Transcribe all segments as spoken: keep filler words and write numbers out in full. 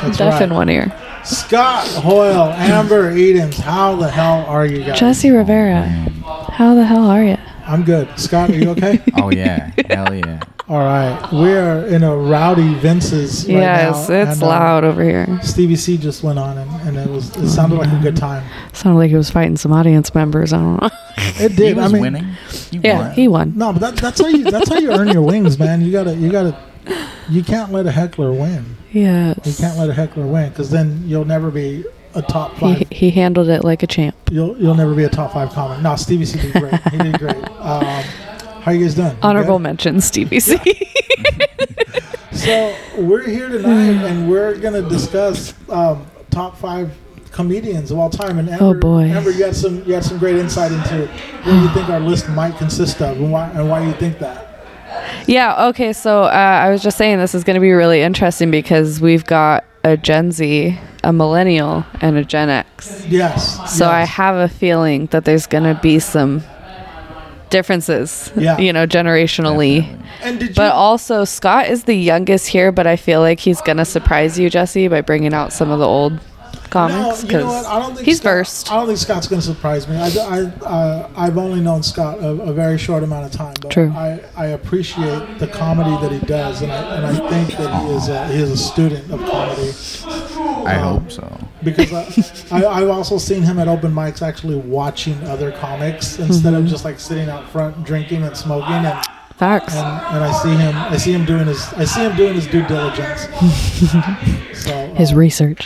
That's Deaf right. in one ear. Scott Hoyle, Amber Edens, how the hell are you guys? Jesse Rivera, how the hell are you? I'm good. Scott, are you okay? Oh, yeah. Hell yeah. All right. We are in a rowdy Vince's right yes, now. it's and, uh, loud over here. Stevie C just went on, and, and it was it sounded like a good time. Sounded like he was fighting some audience members. I don't know. It He did. was I mean, winning. He yeah, won. he won. no, but that, that's how you that's how you earn your wings, man. You gotta you gotta you can't let a heckler win. Yes. You can't let a heckler win because then you'll never be a top five. He, he handled it like a champ. You'll you'll never be a top five comic. No, Stevie C did great. He did great. Um, how you guys doing? You Honorable good? mention, Stevie C. So we're here tonight, and we're gonna discuss um, top five comedians of all time. And Amber, Oh, boy. Amber, you had some you had some great insight into what you think our list might consist of, and why and why you think that. Yeah, okay, so uh, I was just saying this is going to be really interesting because we've got a Gen Z, a millennial, and a Gen X. Yes. So yes. I have a feeling that there's going to be some differences, Yeah. you know, generationally. Definitely. And did you? But also, Scott is the youngest here, but I feel like he's going to surprise you, Jesse, by bringing out some of the old comics. No, you know 'cause what? I don't think he's Scott, versed. I don't think Scott's going to surprise me. I, I, uh, I've only known Scott a, a very short amount of time, but True. I, I appreciate the comedy that he does, and I, and I think that he is a, he is a student of comedy. I Um, hope so. Because I, I, I've also seen him at open mics actually watching other comics instead Mm-hmm. of just like sitting out front drinking and smoking, and, and Facts. and I see him I see him doing his I see him doing his due diligence. So His uh, research.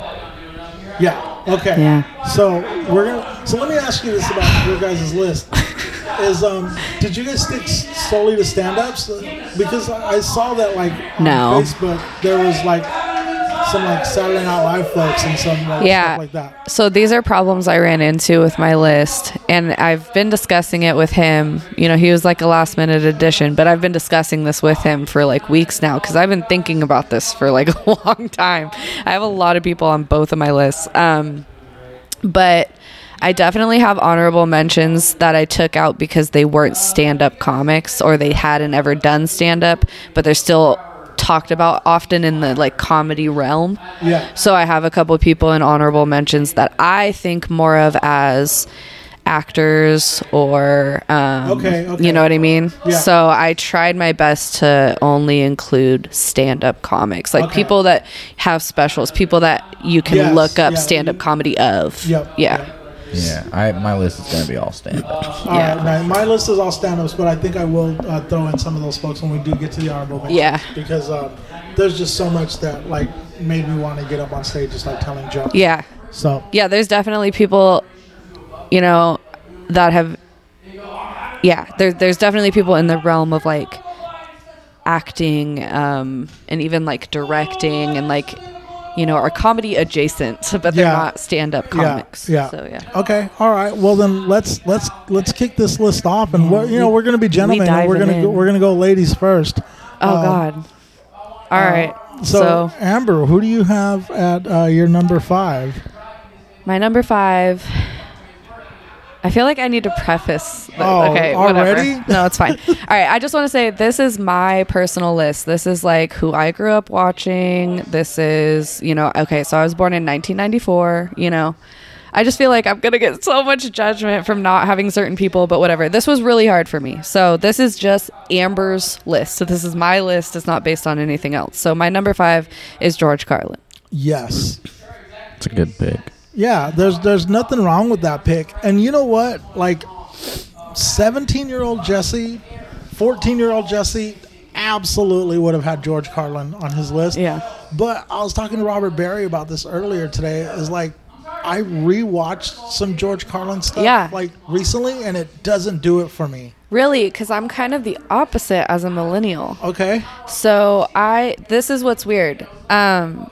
yeah. Okay. Yeah. So we're gonna. So let me ask you this about your guys' list: Is um, did you guys stick s- solely to stand-ups? Because I I saw that like No. on Facebook there was like some like Saturday Night Live folks and some like, Yeah. stuff like that. So these are problems I ran into with my list, and I've been discussing it with him. You know, he was like a last minute addition, but I've been discussing this with him for like weeks now because I've been thinking about this for like a long time. I have a lot of people on both of my lists. Um, but I definitely have honorable mentions that I took out because they weren't stand-up comics or they hadn't ever done stand-up, but they're still talked about often in the like comedy realm. Yeah. So I have a couple of people in honorable mentions that I think more of as actors or um, Okay, okay. you know what I mean? Yeah. So I tried my best to only include stand-up comics, like Okay. people that have specials, people that you can Yes, look up yeah, stand-up you- comedy of. Yep. Yeah. yep. Yeah, I my list is gonna be all stand up. All Yeah. right, now, my list is all stand-ups, but I think I will uh, throw in some of those folks when we do get to the honorable mentions. Yeah. Because uh, there's just so much that like made me want to get up on stage and start telling jokes. Yeah. So Yeah, there's definitely people, you know, that have, yeah, there, there's definitely people in the realm of like acting um, and even like directing and like, you know, are comedy adjacent, but they're Yeah. not stand-up comics. Yeah. So yeah. Okay. All right. Well, then let's let's let's kick this list off, and we're, you know we're gonna be gentlemen. and we're diving gonna go, in. we're gonna go ladies first. Oh Um, God. All right. So, So, Amber, who do you have at uh, your number five? my number five. I feel like I need to preface. The, Oh, okay, already? whatever. No, it's fine. All right, I just want to say this is my personal list. This is like who I grew up watching. This is, you know, okay, so I was born in nineteen ninety-four, you know. I just feel like I'm going to get so much judgment from not having certain people, but whatever. This was really hard for me. So this is just Amber's list. So this is my list. It's not based on anything else. So my number five is George Carlin. Yes. It's a good pick. Yeah, there's there's nothing wrong with that pick. And you know what? Like seventeen-year-old Jesse, fourteen-year-old Jesse absolutely would have had George Carlin on his list. Yeah. But I was talking to Robert Barry about this earlier today. Is like I rewatched some George Carlin stuff Yeah. like recently, and it doesn't do it for me. Really, because I'm kind of the opposite as a millennial. Okay. So I, this is what's weird. Um,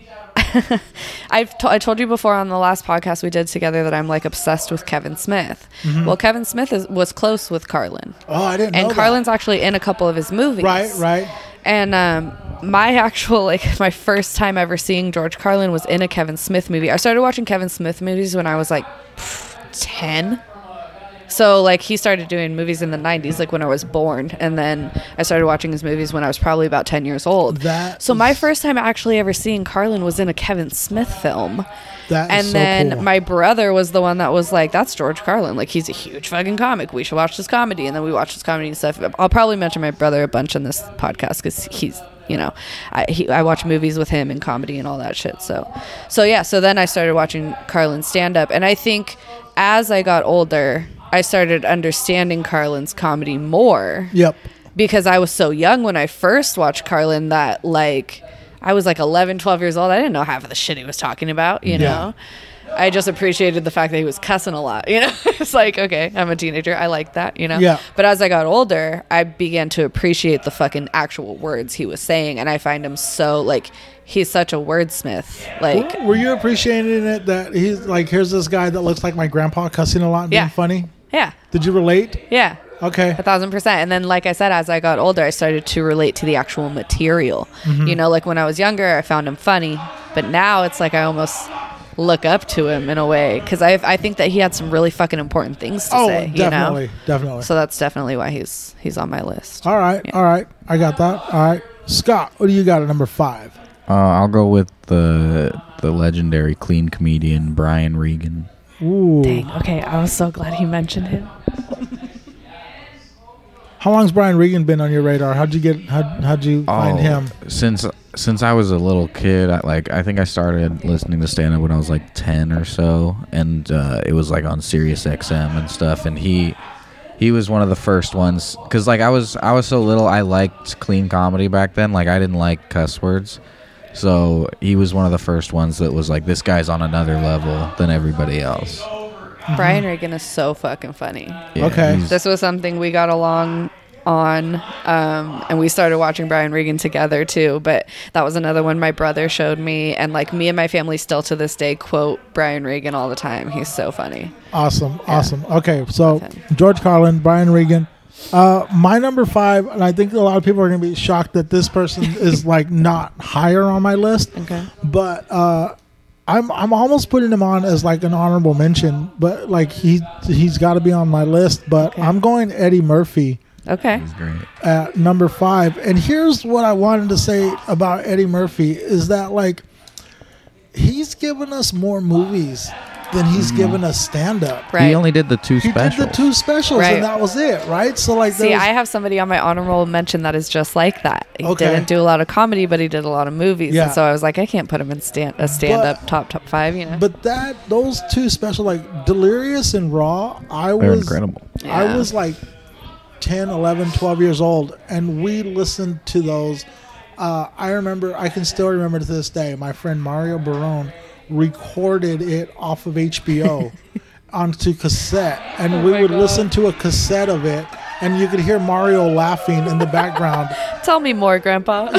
I've t- I told you before on the last podcast we did together that I'm like obsessed with Kevin Smith. Well, Kevin Smith is, was close with Carlin, Oh, I didn't know and that. Carlin's actually in a couple of his movies. Right, right. And um, my actual, like, my first time ever seeing George Carlin was in a Kevin Smith movie. I started watching Kevin Smith movies when I was like ten. So like he started doing movies in the nineties, like when I was born, and then I started watching his movies when I was probably about ten years old. That so my is- first time actually ever seeing Carlin was in a Kevin Smith film. That And is so then cool. my brother was the one that was like, that's George Carlin. Like, he's a huge fucking comic. We should watch this comedy. And then we watched this comedy and stuff. I'll probably mention my brother a bunch on this podcast because he's, you know, I, he, I watch movies with him and comedy and all that shit. So, so yeah. So then I started watching Carlin stand up. And I think as I got older, I started understanding Carlin's comedy more. Yep. Because I was so young when I first watched Carlin that, like, I was like eleven, twelve years old. I didn't know half of the shit he was talking about, you Yeah. know? I just appreciated the fact that he was cussing a lot, you know? It's like, okay, I'm a teenager. I like that, you know? Yeah. But as I got older, I began to appreciate the fucking actual words he was saying. And I find him so, like, he's such a wordsmith. Like, Were you appreciating it that he's like, here's this guy that looks like my grandpa cussing a lot and Yeah. being funny? yeah, Did you relate? yeah. Okay. A thousand percent. And then, like I said, as I got older, I started to relate to the actual material. Mm-hmm. You know, like when I was younger, I found him funny. But now it's like I almost look up to him in a way. Because I I think that he had some really fucking important things to Oh, say. definitely. You know? Definitely. So that's definitely why he's he's on my list. all right. Yeah. All right. I got that. All right. Scott, what do you got at number five? Uh, I'll go with the the legendary clean comedian Brian Regan. Ooh. Dang. Okay. I was so glad he mentioned him. How long's Brian Regan been on your radar? How'd you get? How how'd you find Oh, him? Since since I was a little kid, I, like I think I started listening to stand up when I was like ten or so, and uh, it was like on Sirius X M and stuff. And he he was one of the first ones because like I was I was so little, I liked clean comedy back then. Like I didn't like cuss words, so he was one of the first ones that was like, this guy's on another level than everybody else. Brian Regan is so fucking funny. Yeah, Okay. he's- This was something we got along on, um, and we started watching Brian Regan together too. But that was another one my brother showed me, and like me and my family still to this day quote Brian Regan all the time. He's so funny. Awesome. Awesome. Okay. So Love him. George Carlin, Brian Regan. Uh, my number five, and I think a lot of people are going to be shocked that this person is like not higher on my list. Okay. But uh, I'm I'm almost putting him on as like an honorable mention. But like he he's got to be on my list. But Okay. I'm going Eddie Murphy Okay. he's great. at number five. And here's what I wanted to say about Eddie Murphy is that like he's given us more movies than he's given us stand up. Right. He only did the two He specials. did the two specials Right. and that was it, right? So like See, there was, I have somebody on my honorable mention that is just like that. He Okay. didn't do a lot of comedy, but he did a lot of movies. Yeah. And so I was like, I can't put him in stand a stand up top top five, you know. but that those two special like Delirious and Raw, I They're was incredible. I Yeah. was like ten, eleven, twelve years old and we listened to those. Uh, I remember, I can still remember to this day, my friend Mario Barone recorded it off of H B O onto cassette, and Oh we my would God. listen to a cassette of it, and you could hear Mario laughing in the background. Tell me more, Grandpa.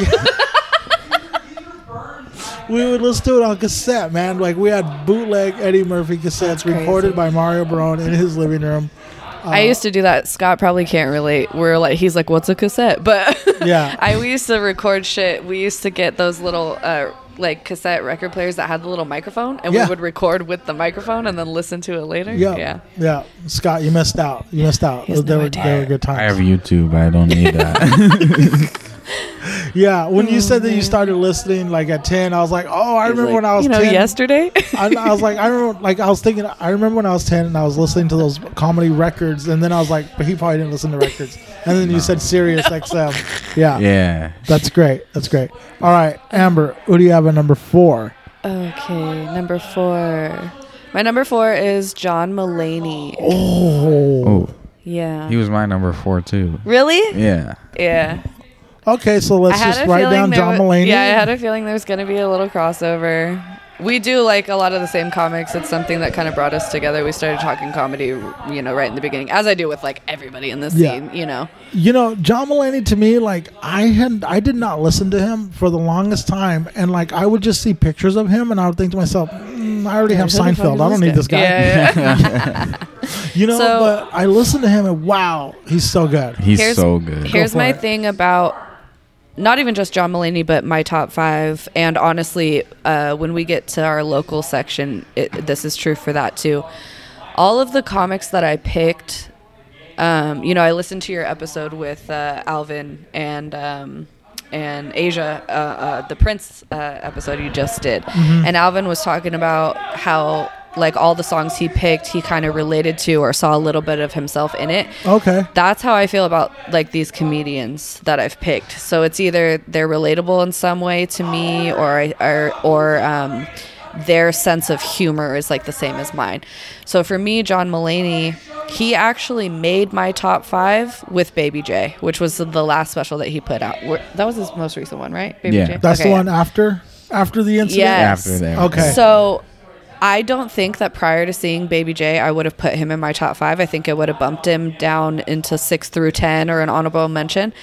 We would listen to it on cassette, man. Like we had bootleg Eddie Murphy cassettes That's crazy. recorded by Mario Barone in his living room. I used to do that. Scott probably can't relate. We're like, he's like, what's a cassette? But Yeah. I we used to record shit. We used to get those little uh, like cassette record players that had the little microphone, and Yeah. we would record with the microphone and then listen to it later. Yeah, Yeah. yeah. Scott, you missed out. You missed out. He has They no were, idea. they were good times. I have YouTube. I don't need that. Yeah, when you said that you started listening like at ten, I was like, oh, I He's remember like, when I was you know, ten. yesterday. I, I was like, I remember, like I was thinking, I remember when I was ten and I was listening to those comedy records, and then I was like, but he probably didn't listen to records. And then you said Sirius X M. Yeah, yeah. that's great. That's great. All right, Amber, who do you have at number four? Okay, number four. My number four is John Mulaney. Oh, Oh, Yeah. he was my number four too. Really? Yeah. Yeah. okay. So let's I had just a write feeling down there John wa- Mulaney. Yeah, I had a feeling there's going to be a little crossover. We do like a lot of the same comics. It's something that kind of brought us together. We started talking comedy, you know, right in the beginning, as I do with like everybody in this Yeah. scene, you know. You know, John Mulaney to me, like I had, I did not listen to him for the longest time, and like I would just see pictures of him, and I would think to myself, mm, I already have Who the fuck Seinfeld. is I don't need this guy. Yeah, yeah. You know, So- but I listened to him, and wow, he's so good. He's Here's- so good. Here's for my it. thing about not even just John Mulaney, but my top five. And honestly, uh, when we get to our local section, it, this is true for that too. all of the comics that I picked, um, you know, I listened to your episode with uh, Alvin and um, and Asia, uh, uh, the Prince uh, episode you just did. Mm-hmm. And Alvin was talking about how, like, all the songs he picked, he kind of related to or saw a little bit of himself in it. Okay. That's how I feel about, like, these comedians that I've picked. So it's either they're relatable in some way to me, or I, or, or um, their sense of humor is, like, the same as mine. So for me, John Mulaney, he actually made my top five with Baby J, which was the last special that he put out. That was his most recent one, right? Baby Yeah. J? That's Okay, the one yeah. after after the incident? Yes. After that. Okay. So I don't think that prior to seeing Baby J, I would have put him in my top five. I think I would have bumped him down into six through ten or an honorable mention.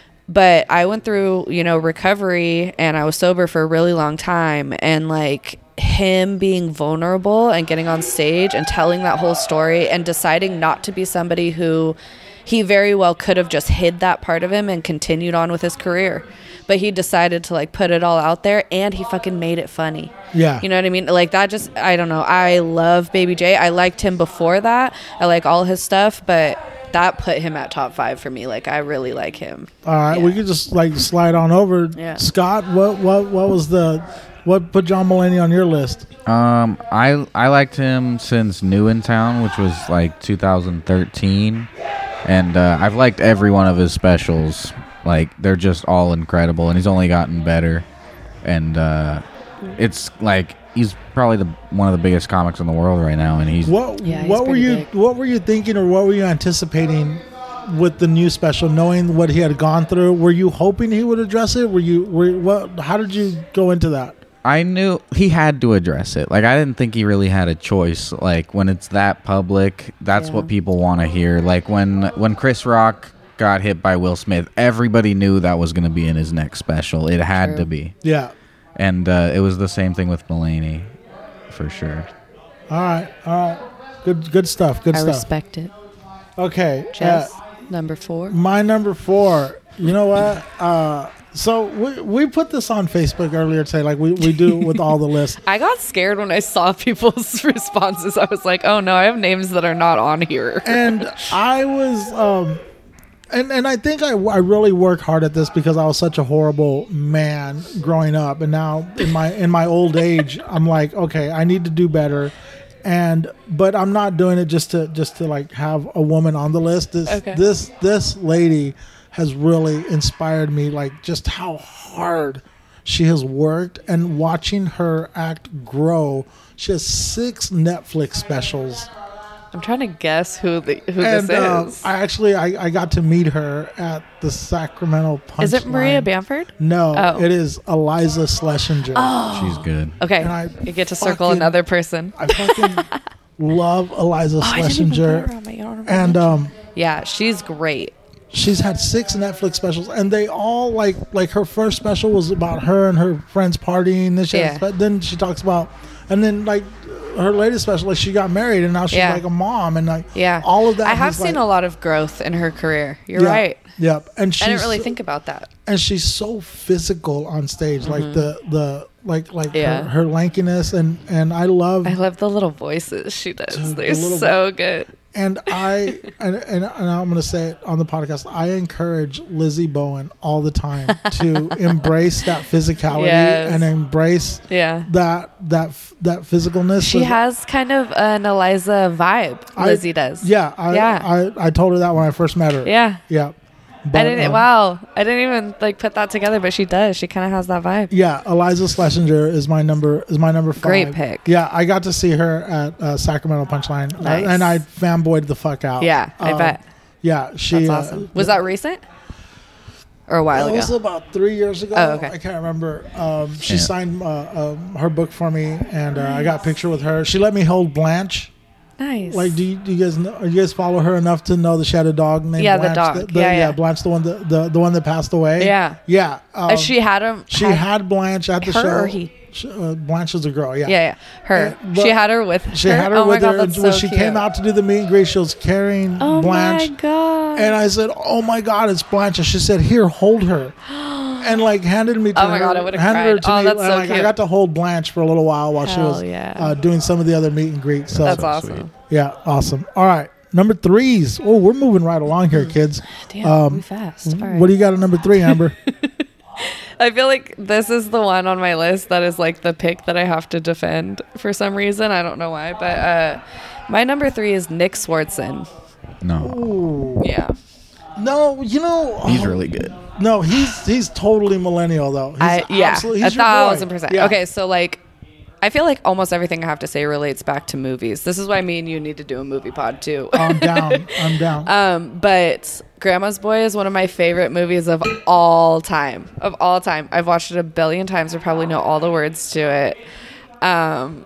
But I went through, you know, recovery, and I was sober for a really long time. And, like, him being vulnerable and getting on stage and telling that whole story and deciding not to be somebody who he very well could have just hid that part of him and continued on with his career. But he decided to, like, put it all out there, and he fucking made it funny. Yeah. You know what I mean? Like, that just, I don't know. I love Baby J. I liked him before that. I like all his stuff, but that put him at top five for me. Like, I really like him. All right, Yeah. we could just like slide on over. Yeah. Scott, what what what was the what put John Mulaney on your list? Um, I I liked him since New in Town, which was like two thousand thirteen, and uh, I've liked every one of his specials. Like, they're just all incredible, and he's only gotten better. And uh, it's like he's probably the one of the biggest comics in the world right now, and he's What Yeah, he's what were pretty you big. what were you thinking, or what were you anticipating with the new special, knowing what he had gone through? Were you hoping he would address it? Were you were what? How did you go into that? I knew he had to address it. Like, I didn't think he really had a choice. Like, when it's that public, that's Yeah. what people want to hear. Like, when when Chris Rock got hit by Will Smith, everybody knew that was going to be in his next special. It had True. to be. Yeah. And uh, it was the same thing with Mulaney, for sure. All right. All right. Good good stuff. Good I stuff. respect it. Okay. Jess, uh, number four. my number four. You know what? Uh, so we we put this on Facebook earlier today, like we, we do with all the lists. I got scared when I saw people's responses. I was like, oh no, I have names that are not on here. And I was, um, and and I think I, I really worked hard at this because I was such a horrible man growing up, and now in my in my old age, I'm like, okay, I need to do better, and but I'm not doing it just to just to like have a woman on the list. This Okay. this this lady has really inspired me, like just how hard she has worked, and watching her act grow. She has six Netflix specials. I'm trying to guess who the, who And this uh, is. I actually I, I got to meet her at the Sacramento Punchline. Is it Maria Bamford? No, Oh. it is Eliza Schlesinger. Oh. She's good. Okay, And I you get to circle fucking- another person. I fucking love Eliza Oh, I didn't even Schlesinger, put her on my honorable and mention. um, yeah, she's great. she's had six Netflix specials, and they all like like her first special was about her and her friends partying. Then she Yeah. has, then she talks about, and then like her latest special, like she got married and now she's Yeah. like a mom, and like Yeah, all of that. I have is, seen like, a lot of growth in her career. You're yeah, right. Yep, and she's I didn't really so- think about that. and she's so physical on stage, like the the like like Mm-hmm. Yeah. her, her lankiness, and and I love I love the little voices she does. Dude, the They're little so good. and I and, and and I'm gonna say it on the podcast. I encourage Lizzie Bowen all the time to embrace that physicality Yes. and embrace Yeah. that that that physicalness. She So has kind of an Eliza vibe. I- Lizzie does. yeah, I, Yeah. I I told her that when I first met her. Yeah. yeah. I But, didn't. um, wow. I didn't even like put that together, but she does. She kind of has that vibe. Yeah, Eliza Schlesinger is my number is my number five. Great pick. Yeah, I got to see her at uh, Sacramento Punchline, uh, Nice. and I fanboyed the fuck out. Yeah, I Um, bet. Yeah, she. That's uh, awesome. Was that recent? Or a while It was ago? about three years ago. Oh, okay. I can't remember. Um, she Yeah. signed uh, um, her book for me, and uh, I got a picture with her. She let me hold Blanche. Nice. Like, do you, do you guys know, do you guys follow her enough to know that she had a dog named Yeah, the Blanche? dog. Yeah, yeah. Blanche, the one that the, the one that passed away. Yeah. yeah. Um, Uh, she had him. she had Blanche at the her show. or he? She, uh, Blanche is a girl. Yeah. Yeah, yeah. Her. Uh, but she had her with She her. had her oh with my her. God, and that's when so she cute. came out to do the meet and greet, she was carrying Oh Blanche. my God. And I said, "Oh my God, it's Blanche!" And she said, "Here, hold her." and like handed me to Oh my her. God, I would've handed her cried. to Oh, me, that's and, so like, I cute. got to hold Blanche for a little while while she Hell was yeah. uh, doing some of the other meet and greets. So That's so awesome. sweet. yeah, awesome. All right, number threes. Oh, we're moving right along here, kids. Damn, Um, we fast. All right. What do you got at number three, Amber? I feel like this is the one on my list that is like the pick that I have to defend for some reason. I don't know why, but uh, my number three is Nick Swartzen. No, Ooh. Yeah. No, you know he's oh, really good. No, he's he's totally millennial though. He's I, yeah, absolutely- a he's your boy. thousand percent. Yeah. Okay, so like, I feel like almost everything I have to say relates back to movies. This is why me and you need to do a movie pod too. I'm down. I'm down. um, but Grandma's Boy is one of my favorite movies of all time. Of all time, I've watched it a billion times. I probably know all the words to it. Um,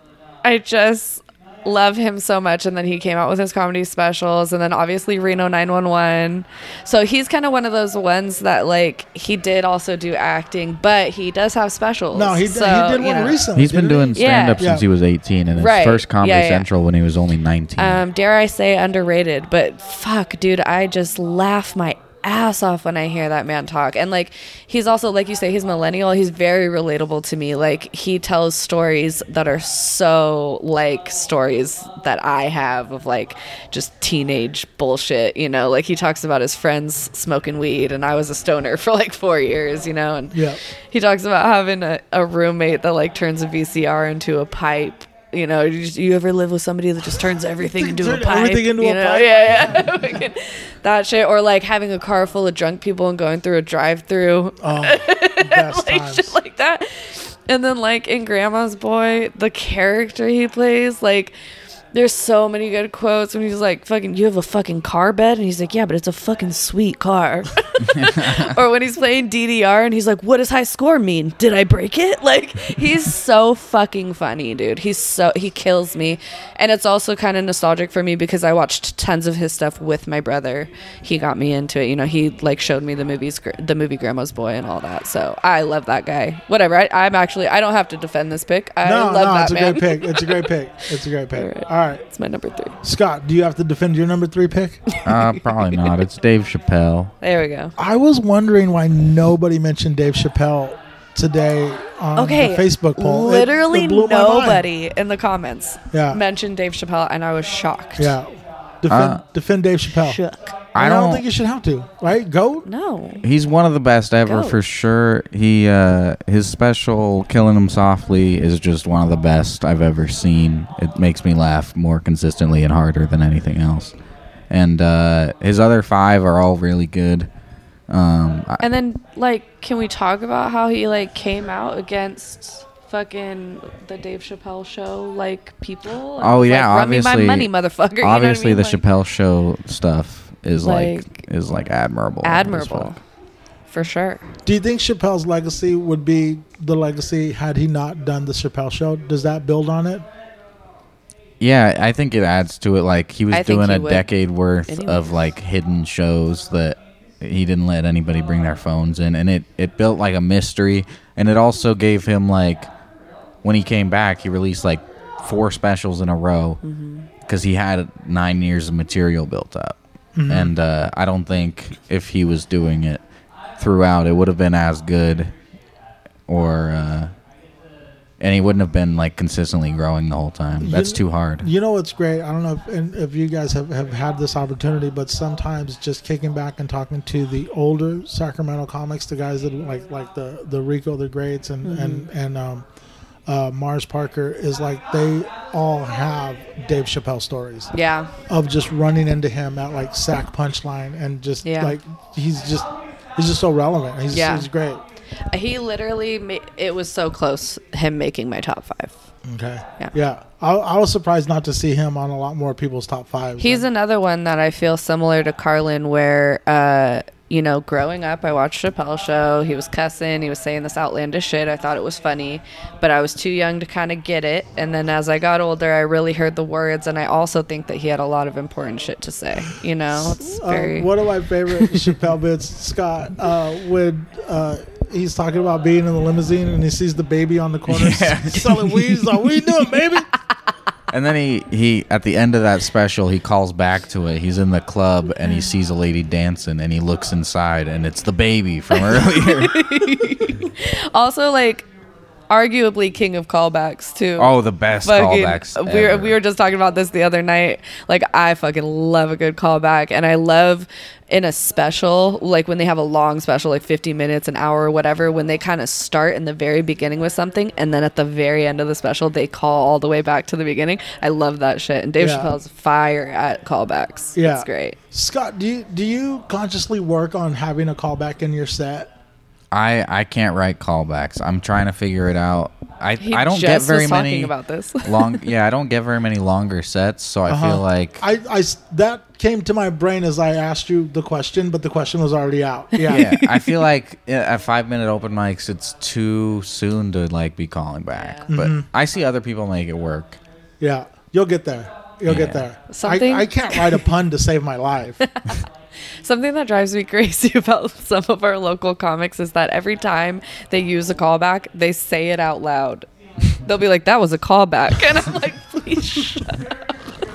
I just love him so much, and then he came out with his comedy specials, and then obviously Reno nine one one. So he's kind of one of those ones that like he did also do acting, but he does have specials. no, he, so, he did you one know. recently. He's been didn't doing he? Yeah. stand up since Yeah. he was eighteen, and his Right. first Comedy Yeah, yeah. Central when he was only nineteen. Um, dare I say underrated, but fuck, dude, I just laugh my ass off when I hear that man talk. And like, he's also, like you say, he's millennial. He's very relatable to me. Like, he tells stories that are so like stories that I have of like just teenage bullshit, you know, like he talks about his friends smoking weed and I was a stoner for like four years, you know, and Yeah. he talks about having a, a roommate that like turns a V C R into a pipe. You know, you, just, you ever live with somebody that just turns everything into a Turn pipe? everything into you a know? pipe. Yeah, yeah. That shit. Or like having a car full of drunk people and going through a drive-through. Oh, best like times. shit like that. And then like in Grandma's Boy, the character he plays, like there's so many good quotes when he's like, fucking, you have a fucking car bed? And he's like, yeah, but it's a fucking sweet car. Or when he's playing D D R and he's like, what does high score mean? Did I break it? Like, he's so fucking funny, dude. He's so, he kills me. And it's also kind of nostalgic for me because I watched tons of his stuff with my brother. He got me into it. You know, he like showed me the movies, the movie Grandma's Boy and all that. So I love that guy. Whatever. I, I'm actually, I don't have to defend this pick. I no, love no, that it's a man. great pick. It's a great pick. It's a great pick. All right. All right. It's my number three. Scott, do you have to defend your number three pick? uh, probably not. It's Dave Chappelle. There we go. I was wondering why nobody mentioned Dave Chappelle today on Okay, the Facebook poll. It- literally it blew my mind. nobody in the comments Yeah. mentioned Dave Chappelle, and I was shocked. Yeah. Defend, Uh, defend Dave Chappelle. Shook. I I don't, don't think you should have to, right? Go. No. He's one of the best ever Go. for sure. He uh, his special "Killing Him Softly" is just one of the best I've ever seen. It makes me laugh more consistently and harder than anything else. And uh, his other five are all really good. Um, I, And then, like, can we talk about how he like came out against fucking the Dave Chappelle show, like people? And Oh, was yeah, like, run me my obviously- money, motherfucker. You know what I obviously, mean? the Like, Chappelle Show stuff is like, Like, is like admirable. as admirable, fuck. for sure. Do you think Chappelle's legacy would be the legacy had he not done the Chappelle show? Does that build on it? Yeah, I think it adds to it. Like he was I think doing he a would decade worth anyways. of like hidden shows that he didn't let anybody bring their phones in, and it it built like a mystery, and it also gave him like when he came back, he released like four specials in a row because he had nine years of material built up, and uh, I don't think if he was doing it throughout, it would have been as good, or. Uh, And he wouldn't have been like consistently growing the whole time. That's You- too hard. You know what's great? I don't know if, and if you guys have, have had this opportunity, but sometimes just kicking back and talking to the older Sacramento comics, the guys that like like the the Rico the Greats and and and um, uh, Mars Parker, is like they all have Dave Chappelle stories Yeah. of just running into him at like sack punchline and just Yeah. like he's just he's just so relevant. He's Yeah. he's great. He literally, ma- it was so close, him making my top five. Okay. Yeah. Yeah. I, I was surprised not to see him on a lot more people's top fives. He's another one that I feel similar to Carlin, where, uh, you know, growing up, I watched Chappelle show. He was cussing. He was saying this outlandish shit. I thought it was funny, but I was too young to kind of get it. And then as I got older, I really heard the words, and I also think that he had a lot of important shit to say. You know, it's Uh, very. one of my favorite Chappelle bits, Scott, uh, when uh, he's talking about being in the limousine and he sees the baby on the corner Yeah. selling weed. He's like, "What you doing, baby?" And then he, he at the end of that special, he calls back to it. He's in the club and he sees a lady dancing and he looks inside and it's the baby from earlier. Also, like, arguably king of callbacks too. Oh, the best Fucking- callbacks We were, ever. we were just talking about this the other night. Like, I fucking love a good callback, and I love in a special, like when they have a long special, like fifty minutes, an hour, or whatever, when they kind of start in the very beginning with something, and then at the very end of the special, they call all the way back to the beginning. I love that shit. And Dave Yeah. Chappelle's fire at callbacks. Yeah. It's great. Scott, do you do you consciously work on having a callback in your set? I, I can't write callbacks. I'm trying to figure it out. I He I don't just get very was talking many about this. long. Yeah, I don't get very many longer sets, so I Uh-huh. feel like I, I s- that came to my brain as I asked you the question, but the question was already out. Yeah. yeah, I feel like uh, at five minute open mics, it's too soon to like be calling back. Yeah. But Mm-hmm. I see other people make it work. Yeah. You'll get there. You'll get Yeah. there. Something- I, I can't write a pun to save my life. Something that drives me crazy about some of our local comics is that every time they use a callback, they say it out loud. They'll be like, "That was a callback," and I'm like, "Please shut up."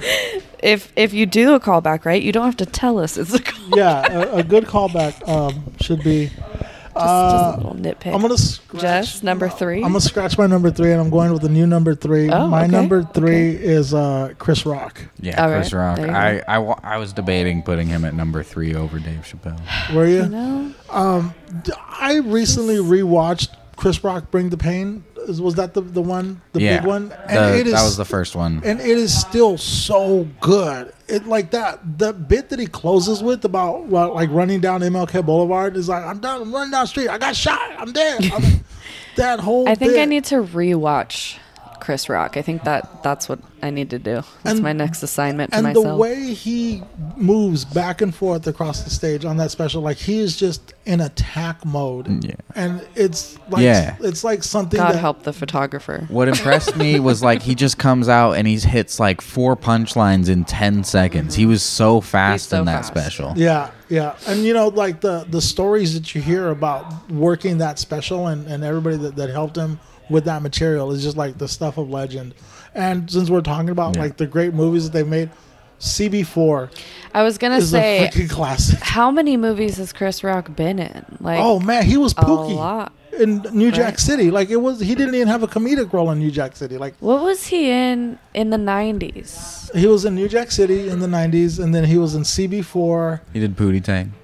If if you do a callback, right, you don't have to tell us it's a callback. Yeah, a, a good callback um, should be. Just, Uh, just a little nitpick. I'm gonna scratch, Jess, number three. I'm gonna scratch my number three, and I'm going with a new number three. Oh, my okay, number three is uh, Chris Rock. Yeah, All Chris right, Rock. there you I, go. I, wa- I was debating putting him at number three over Dave Chappelle. Were you? you know, D- I recently rewatched Chris Rock Bring the Pain. Is- Was that the, the one, the yeah, big one? the- that was the first one. and it is still so good. It like that the bit that he closes with about well, like running down M L K Boulevard is like I'm done. I'm running down the street. I got shot. I'm dead. I'm, that whole. I think I bit. need to rewatch Chris Rock. I think that that's what I need to do. That's And- my next assignment to And myself. the way he moves back and forth across the stage on that special, like he is just in attack mode. Yeah. And it's like Yeah. it's like something God that help the photographer. What impressed me was like he just comes out and he hits like four punchlines in ten seconds. He was so fast so in that fast. special. Yeah, yeah. And you know, like the the stories that you hear about working that special and, and everybody that, that helped him with that material is just like the stuff of legend. And since we're talking about Yeah. like the great movies that they've made, C B four I was gonna is say, a freaking classic. how many movies has Chris Rock been in? Like, Oh man, he was a Pookie lot. in New Jack Right. City. Like it was, he didn't even have a comedic role in New Jack City. Like What was he in in the nineties? he was in New Jack City in the nineties, and then he was in C B four, He did Pootie Tang.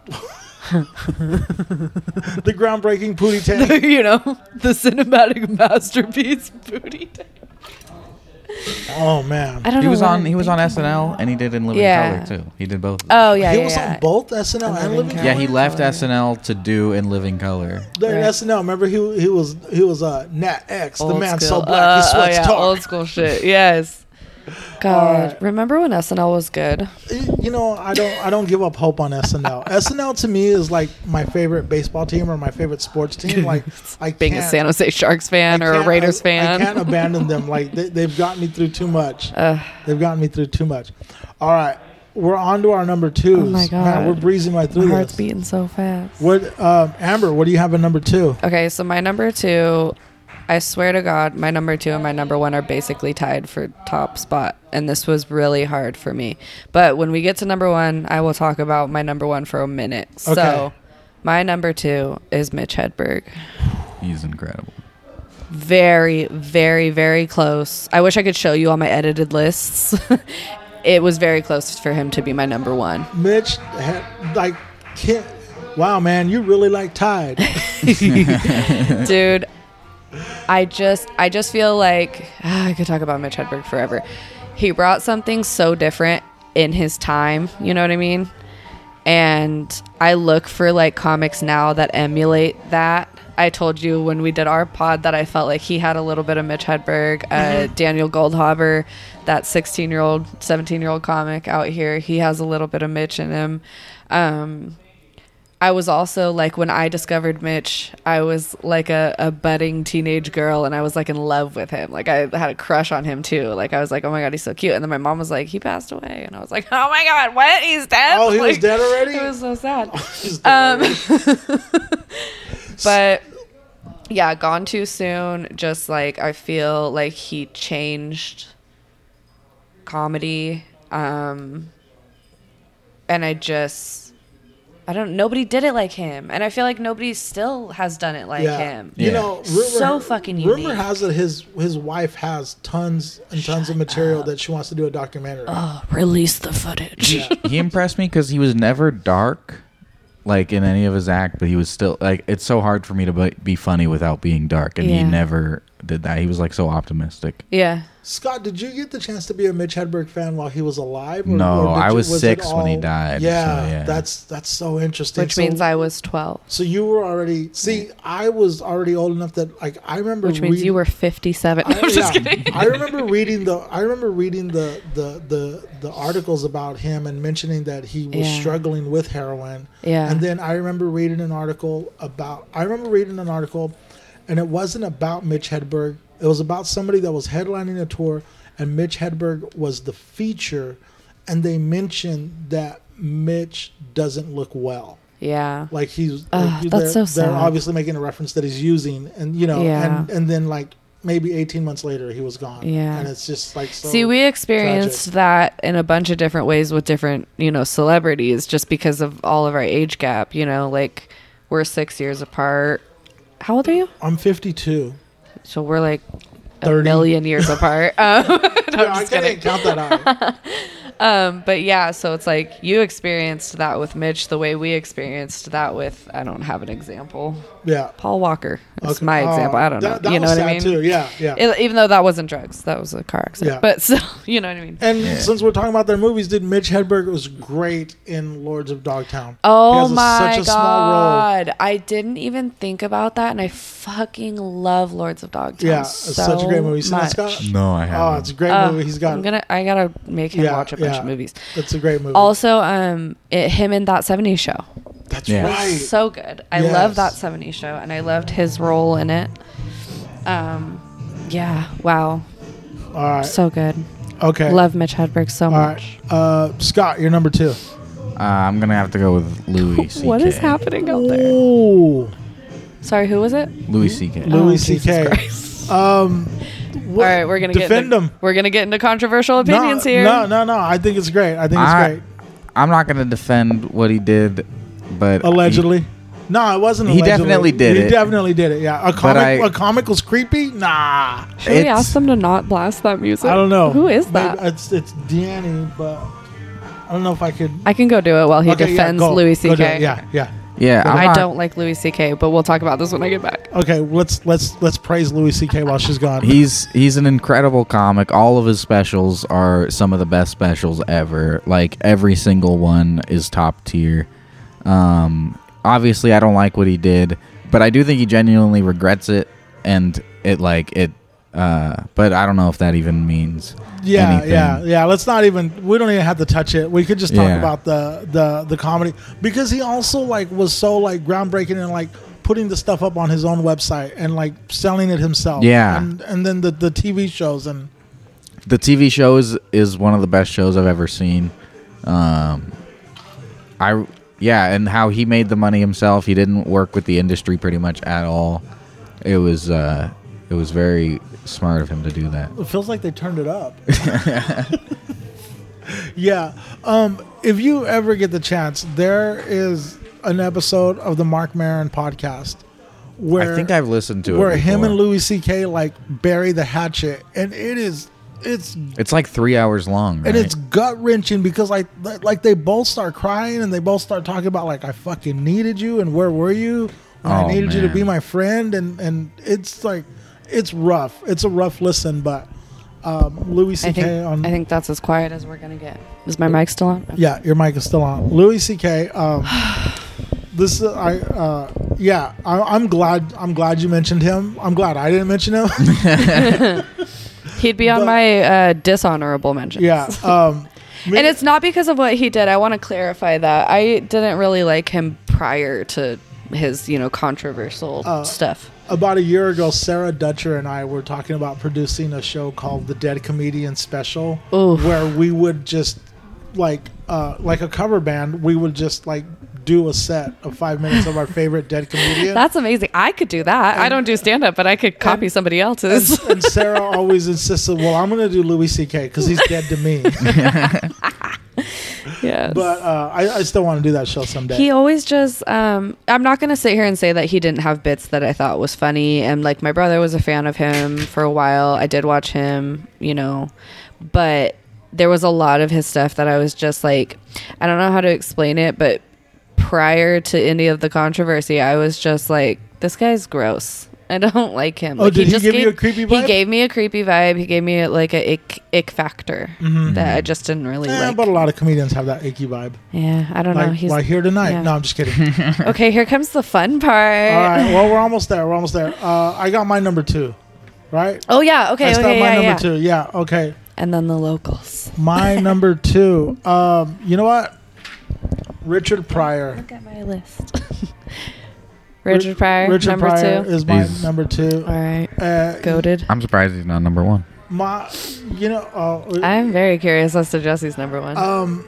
the groundbreaking Pootie Tang. You know, the cinematic masterpiece Booty. Oh man, I don't He know. was what on I'm he was on thinking S N L about. and he did in Living Yeah. Color too. He did both. Oh yeah, he yeah, was yeah. on both S N L and Living Living Color. Yeah, he left Color. S N L to do In Living Color. The Right. S N L. Remember, he he was he was uh, Nat X, the Old man school. so black Uh, he sweats oh, yeah, tar. old school shit. Yes. God, Alright. remember when S N L was good? You know, I don't I don't give up hope on S N L. S N L to me is like my favorite baseball team or my favorite sports team. Like I Being a can't- San Jose Sharks I fan or a can't- Raiders I, fan. I can't abandon them. Like they, they've gotten me through too much. Ugh. They've gotten me through too much. All right, we're on to our number twos. Oh my God. Man, we're breezing right My through heart's this. beating so fast. What, um, Amber? What do you have at number two? Okay, so my number two, I swear to God, my number two and my number one are basically tied for top spot. And this was really hard for me. But when we get to number one, I will talk about my number one for a minute. Okay. So my number two is Mitch Hedberg. He's incredible. Very, very, very close. I wish I could show you all my edited lists. It was very close for him to be my number one. Mitch, had, like, can't, wow, man, you really like Tide. Dude, I just I just feel like ah, I could talk about Mitch Hedberg forever. He brought something so different in his time, you know what I mean? And I look for like comics now that emulate that. I told you when we did our pod that I felt like he had a little bit of Mitch Hedberg, uh, Daniel Goldhaber, that sixteen-year-old, seventeen-year-old comic out here. He has a little bit of Mitch in him. Um, I was also like, when I discovered Mitch, I was like a, a budding teenage girl and I was like in love with him. Like I had a crush on him too. Like I was like, oh my God, he's so cute. And then my mom was like, he passed away. And I was like, oh my God, what? He's dead? Oh, he was Like, dead already? It was so sad. He's dead Um, already. But yeah, gone too soon. Just like, I feel like he changed comedy. Um, and I just, I don't, nobody did it like him. And I feel like nobody still has done it like yeah. him. You Yeah. know, rumor, So fucking Rumor unique. has it his his wife has tons and tons of material that she wants to do a documentary. Oh, release the footage. Yeah. He impressed me because he was never dark, like in any of his act, but he was still like. It's so hard for me to be, be funny without being dark, and he Yeah. never did that. He was like so optimistic. Yeah. Scott, did you get the chance to be a Mitch Hedberg fan while he was alive? Or, No, or did I you- was it six when he all- died, Yeah, so, yeah. that's that's so interesting. Which so, means I was twelve. So you were already. See, I was already old enough that like I remember. Which means read- you were fifty-seven. I, I'm just yeah. kidding. I remember reading the. I remember reading the the the the articles about him and mentioning that he was Yeah. struggling with heroin. Yeah. And then I remember reading an article about. I remember reading an article, and it wasn't about Mitch Hedberg. It was about somebody that was headlining a tour, and Mitch Hedberg was the feature, and they mentioned that Mitch doesn't look well. Yeah. Like he's Ugh, like, that's they're, so they're sad. obviously making a reference that he's using, and you know, Yeah. and and then like maybe eighteen months later he was gone. Yeah. And it's just like so. See, we experienced tragic. that in a bunch of different ways with different, you know, celebrities just because of all of our age gap, you know, like we're six years apart. How old are you? I'm fifty-two. So we're like a thirty. million years apart. Um, no, Yeah, I'm I just can't kidding. count that out. Um, but yeah, so it's like you experienced that with Mitch the way we experienced that with, I don't have an example. Yeah. Paul Walker. That's Okay. my Oh, example. I don't that- know. that You know was what I sad mean? Too. Yeah, yeah. It- even though that wasn't drugs, that was a car accident. Yeah. But still, you know what I mean? And Yeah. since we're talking about their movies, did Mitch Hedberg was great in Lords of Dogtown. He Oh has a- my such a small role. god! I didn't even think about that, and I fucking love Lords of Dogtown. Yeah, it's so such a great movie. You seen that, much. Scott? No, I Oh, haven't. it's a great Uh, movie. He's got. I'm gonna. I gotta make him Yeah, watch a bunch yeah. of movies. It's a great movie. Also, um, it, him in That seventies Show. That's Yeah. right. So good. I Yes. love That seventies Show, and I loved his role in it. Um, yeah. Wow. All right. So good. Okay. Love Mitch Hedberg so All much. right. Uh, Scott, you're number two. Uh, I'm gonna have to go with Louis C K. What is happening out there? Ooh. Sorry, who was it? Louis C K. Louis Oh, C Jesus K. Christ. Um, what, All right, we're gonna defend get into, him. We're gonna get into controversial opinions no, here. No, no, no. I think it's great. I think it's I- great. I'm not gonna defend what he did, but Allegedly. No, it wasn't. He allegedly. definitely did he it. definitely did it. Yeah, a comic. I- a comic was creepy. Nah, Should we It's- ask them to not blast that music? I don't know. Who is Maybe that? It's it's Deanne, but I don't know if I could. I can go do it while he Okay, yeah, defends go. Louis Go do it. C K. Yeah, yeah. yeah, I'm I not- don't like Louis C K, but we'll talk about this when I get back. Okay, let's let's let's praise Louis C K while she's gone. He's he's an incredible comic. All of his specials are some of the best specials ever. Like every single one is top tier. Um, obviously, I don't like what he did, but I do think he genuinely regrets it, and it like it. Uh, but I don't know if that even means yeah, anything. yeah, yeah. Let's not even. We don't even have to touch it. We could just talk Yeah. about the the the comedy because he also like was so like groundbreaking and like putting the stuff up on his own website and like selling it himself. Yeah. and and then the the T V shows and The T V show is, is one of the best shows I've ever seen. Um, I yeah, and how he made the money himself. He didn't work with the industry pretty much at all. It was uh, it was very smart of him to do that. it feels like they turned it up. Yeah. Um, if you ever get the chance, there is an episode of the Mark Maron podcast where I think I've listened to it. where him before. and Louis C K like bury the hatchet, and it is it's It's like three hours long, right? and it's gut wrenching because like like they both start crying and they both start talking about like I fucking needed you and where were you when I Oh, needed you to man. be my friend and and it's like it's rough. It's a rough listen, but um, Louis I C K think on I think that's as quiet as we're gonna get. Is my mic still on? yeah, your mic is still on. Louis C K. Um, this uh, I uh, yeah, I, I'm glad. I'm glad you mentioned him. I'm glad I didn't mention him. He'd be on But- my uh, dishonorable mentions. yeah, um, me- And it's not because of what he did. I want to clarify that. I didn't really like him prior to his, you know, controversial Uh, stuff. about a year ago. Sarah Dutcher and I were talking about producing a show called The Dead Comedian Special, Oof. where we would just like uh, like a cover band. We would just like do a set of five minutes of our favorite dead comedian. That's amazing. I could do that. And- I don't do stand up, but I could copy and- somebody else's. and, and Sarah always insisted, well, I'm going to do Louis C K because he's dead to me. Yes. But uh, I, I still want to do that show someday. He always just, um, I'm not going to sit here and say that he didn't have bits that I thought was funny. And like my brother was a fan of him for a while. I did watch him, you know, but there was a lot of his stuff that I was just like, I don't know how to explain it, but prior to any of the controversy, I was just like, this guy's gross. I don't like him. Oh, Like, did he just give gave, you a creepy vibe? He gave me a creepy vibe. He gave me like a ick, ick factor Mhm. that I just didn't really Eh, like. but a lot of comedians have that icky vibe. Yeah, I don't know. Like, He's like here tonight. yeah. No, I'm just kidding. okay. Here comes the fun part. All right. Well, we're almost there. We're almost there. Uh, I got my number two, right? Oh yeah. Okay. I still okay. have my Yeah. number Yeah. two. Yeah. Okay. And then the locals. My number two. Um, you know what? Richard Pryor. Look at my list. Richard Pryor, Richard number Pryor two. is my He's- number two. All right. Uh, Goated. I'm surprised he's not number one. My, you know, uh, I'm very curious as to Jesse's number one. um,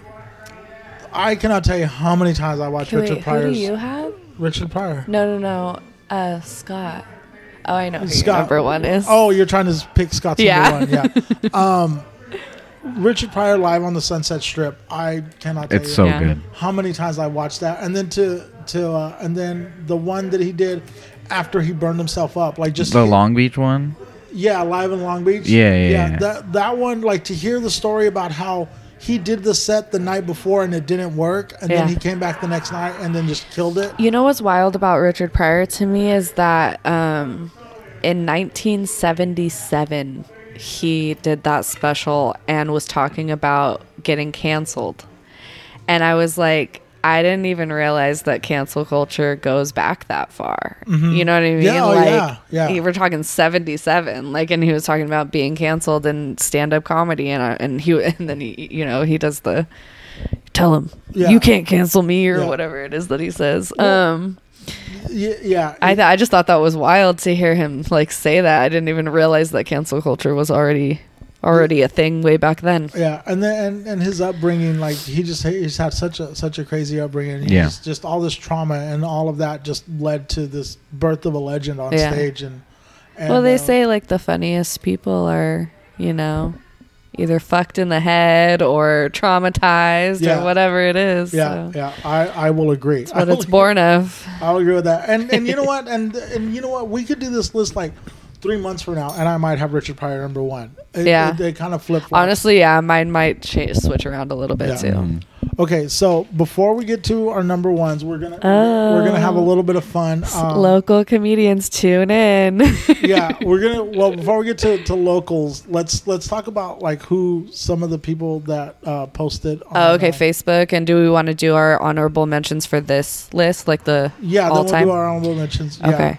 I cannot tell you how many times I watched Wait, Richard who do Pryor's. you have? Richard Pryor. No, no, no. Uh, Scott. Oh, I know who your Scott. number one is. Oh, you're trying to pick Scott's Yeah. number one. Yeah. um, Richard Pryor live on the Sunset Strip. I cannot tell It's you so Yeah. good. how many times I watched that, and then to to uh, and then the one that he did after he burned himself up, like just The Long Beach one. yeah, live in Long Beach. Yeah, yeah, yeah. That that one, like to hear the story about how he did the set the night before and it didn't work, and Yeah. then he came back the next night and then just killed it. You know what's wild about Richard Pryor to me is that um, in nineteen seventy-seven, he did that special and was talking about getting canceled. And I was like, I didn't even realize that cancel culture goes back that far. You know what I mean? Yeah, oh, like, yeah, yeah. he- we're talking seventy-seven, like, and he was talking about being canceled in stand-up comedy, and I, and he and then he, you know, he does the tell him Yeah. you can't cancel me or Yeah. whatever it is that he says. Well, um, Yeah, yeah. I th- I just thought that was wild to hear him like say that. I didn't even realize that cancel culture was already already a thing way back then. Yeah, and then and, and his upbringing, like he just he's had such a such a crazy upbringing. He's Yeah. just, just all this trauma and all of that just led to this birth of a legend on Yeah. stage. And, and Well, they uh, say like the funniest people are, you know, either fucked in the head or traumatized Yeah. or whatever it is. yeah, so. yeah. I, I will agree. That's what I it's will- born of. I'll agree with that. And and you know what? And and you know what? We could do this list like three months from now, and I might have Richard Pryor number one. It, Yeah. it- they kind of flip flop. Honestly, yeah, mine might cha- switch around a little bit Yeah. too. Mhm. Okay, so before we get to our number ones, we're gonna we're gonna have a little bit of fun. Um, Local comedians tune in. yeah, we're gonna. Well, before we get to, to locals, let's let's talk about like who some of the people that uh, posted. On, Oh, okay, uh, Facebook. And do we want to do our honorable mentions for this list, like the Yeah, all then we'll time? do our honorable mentions. Yeah. Okay.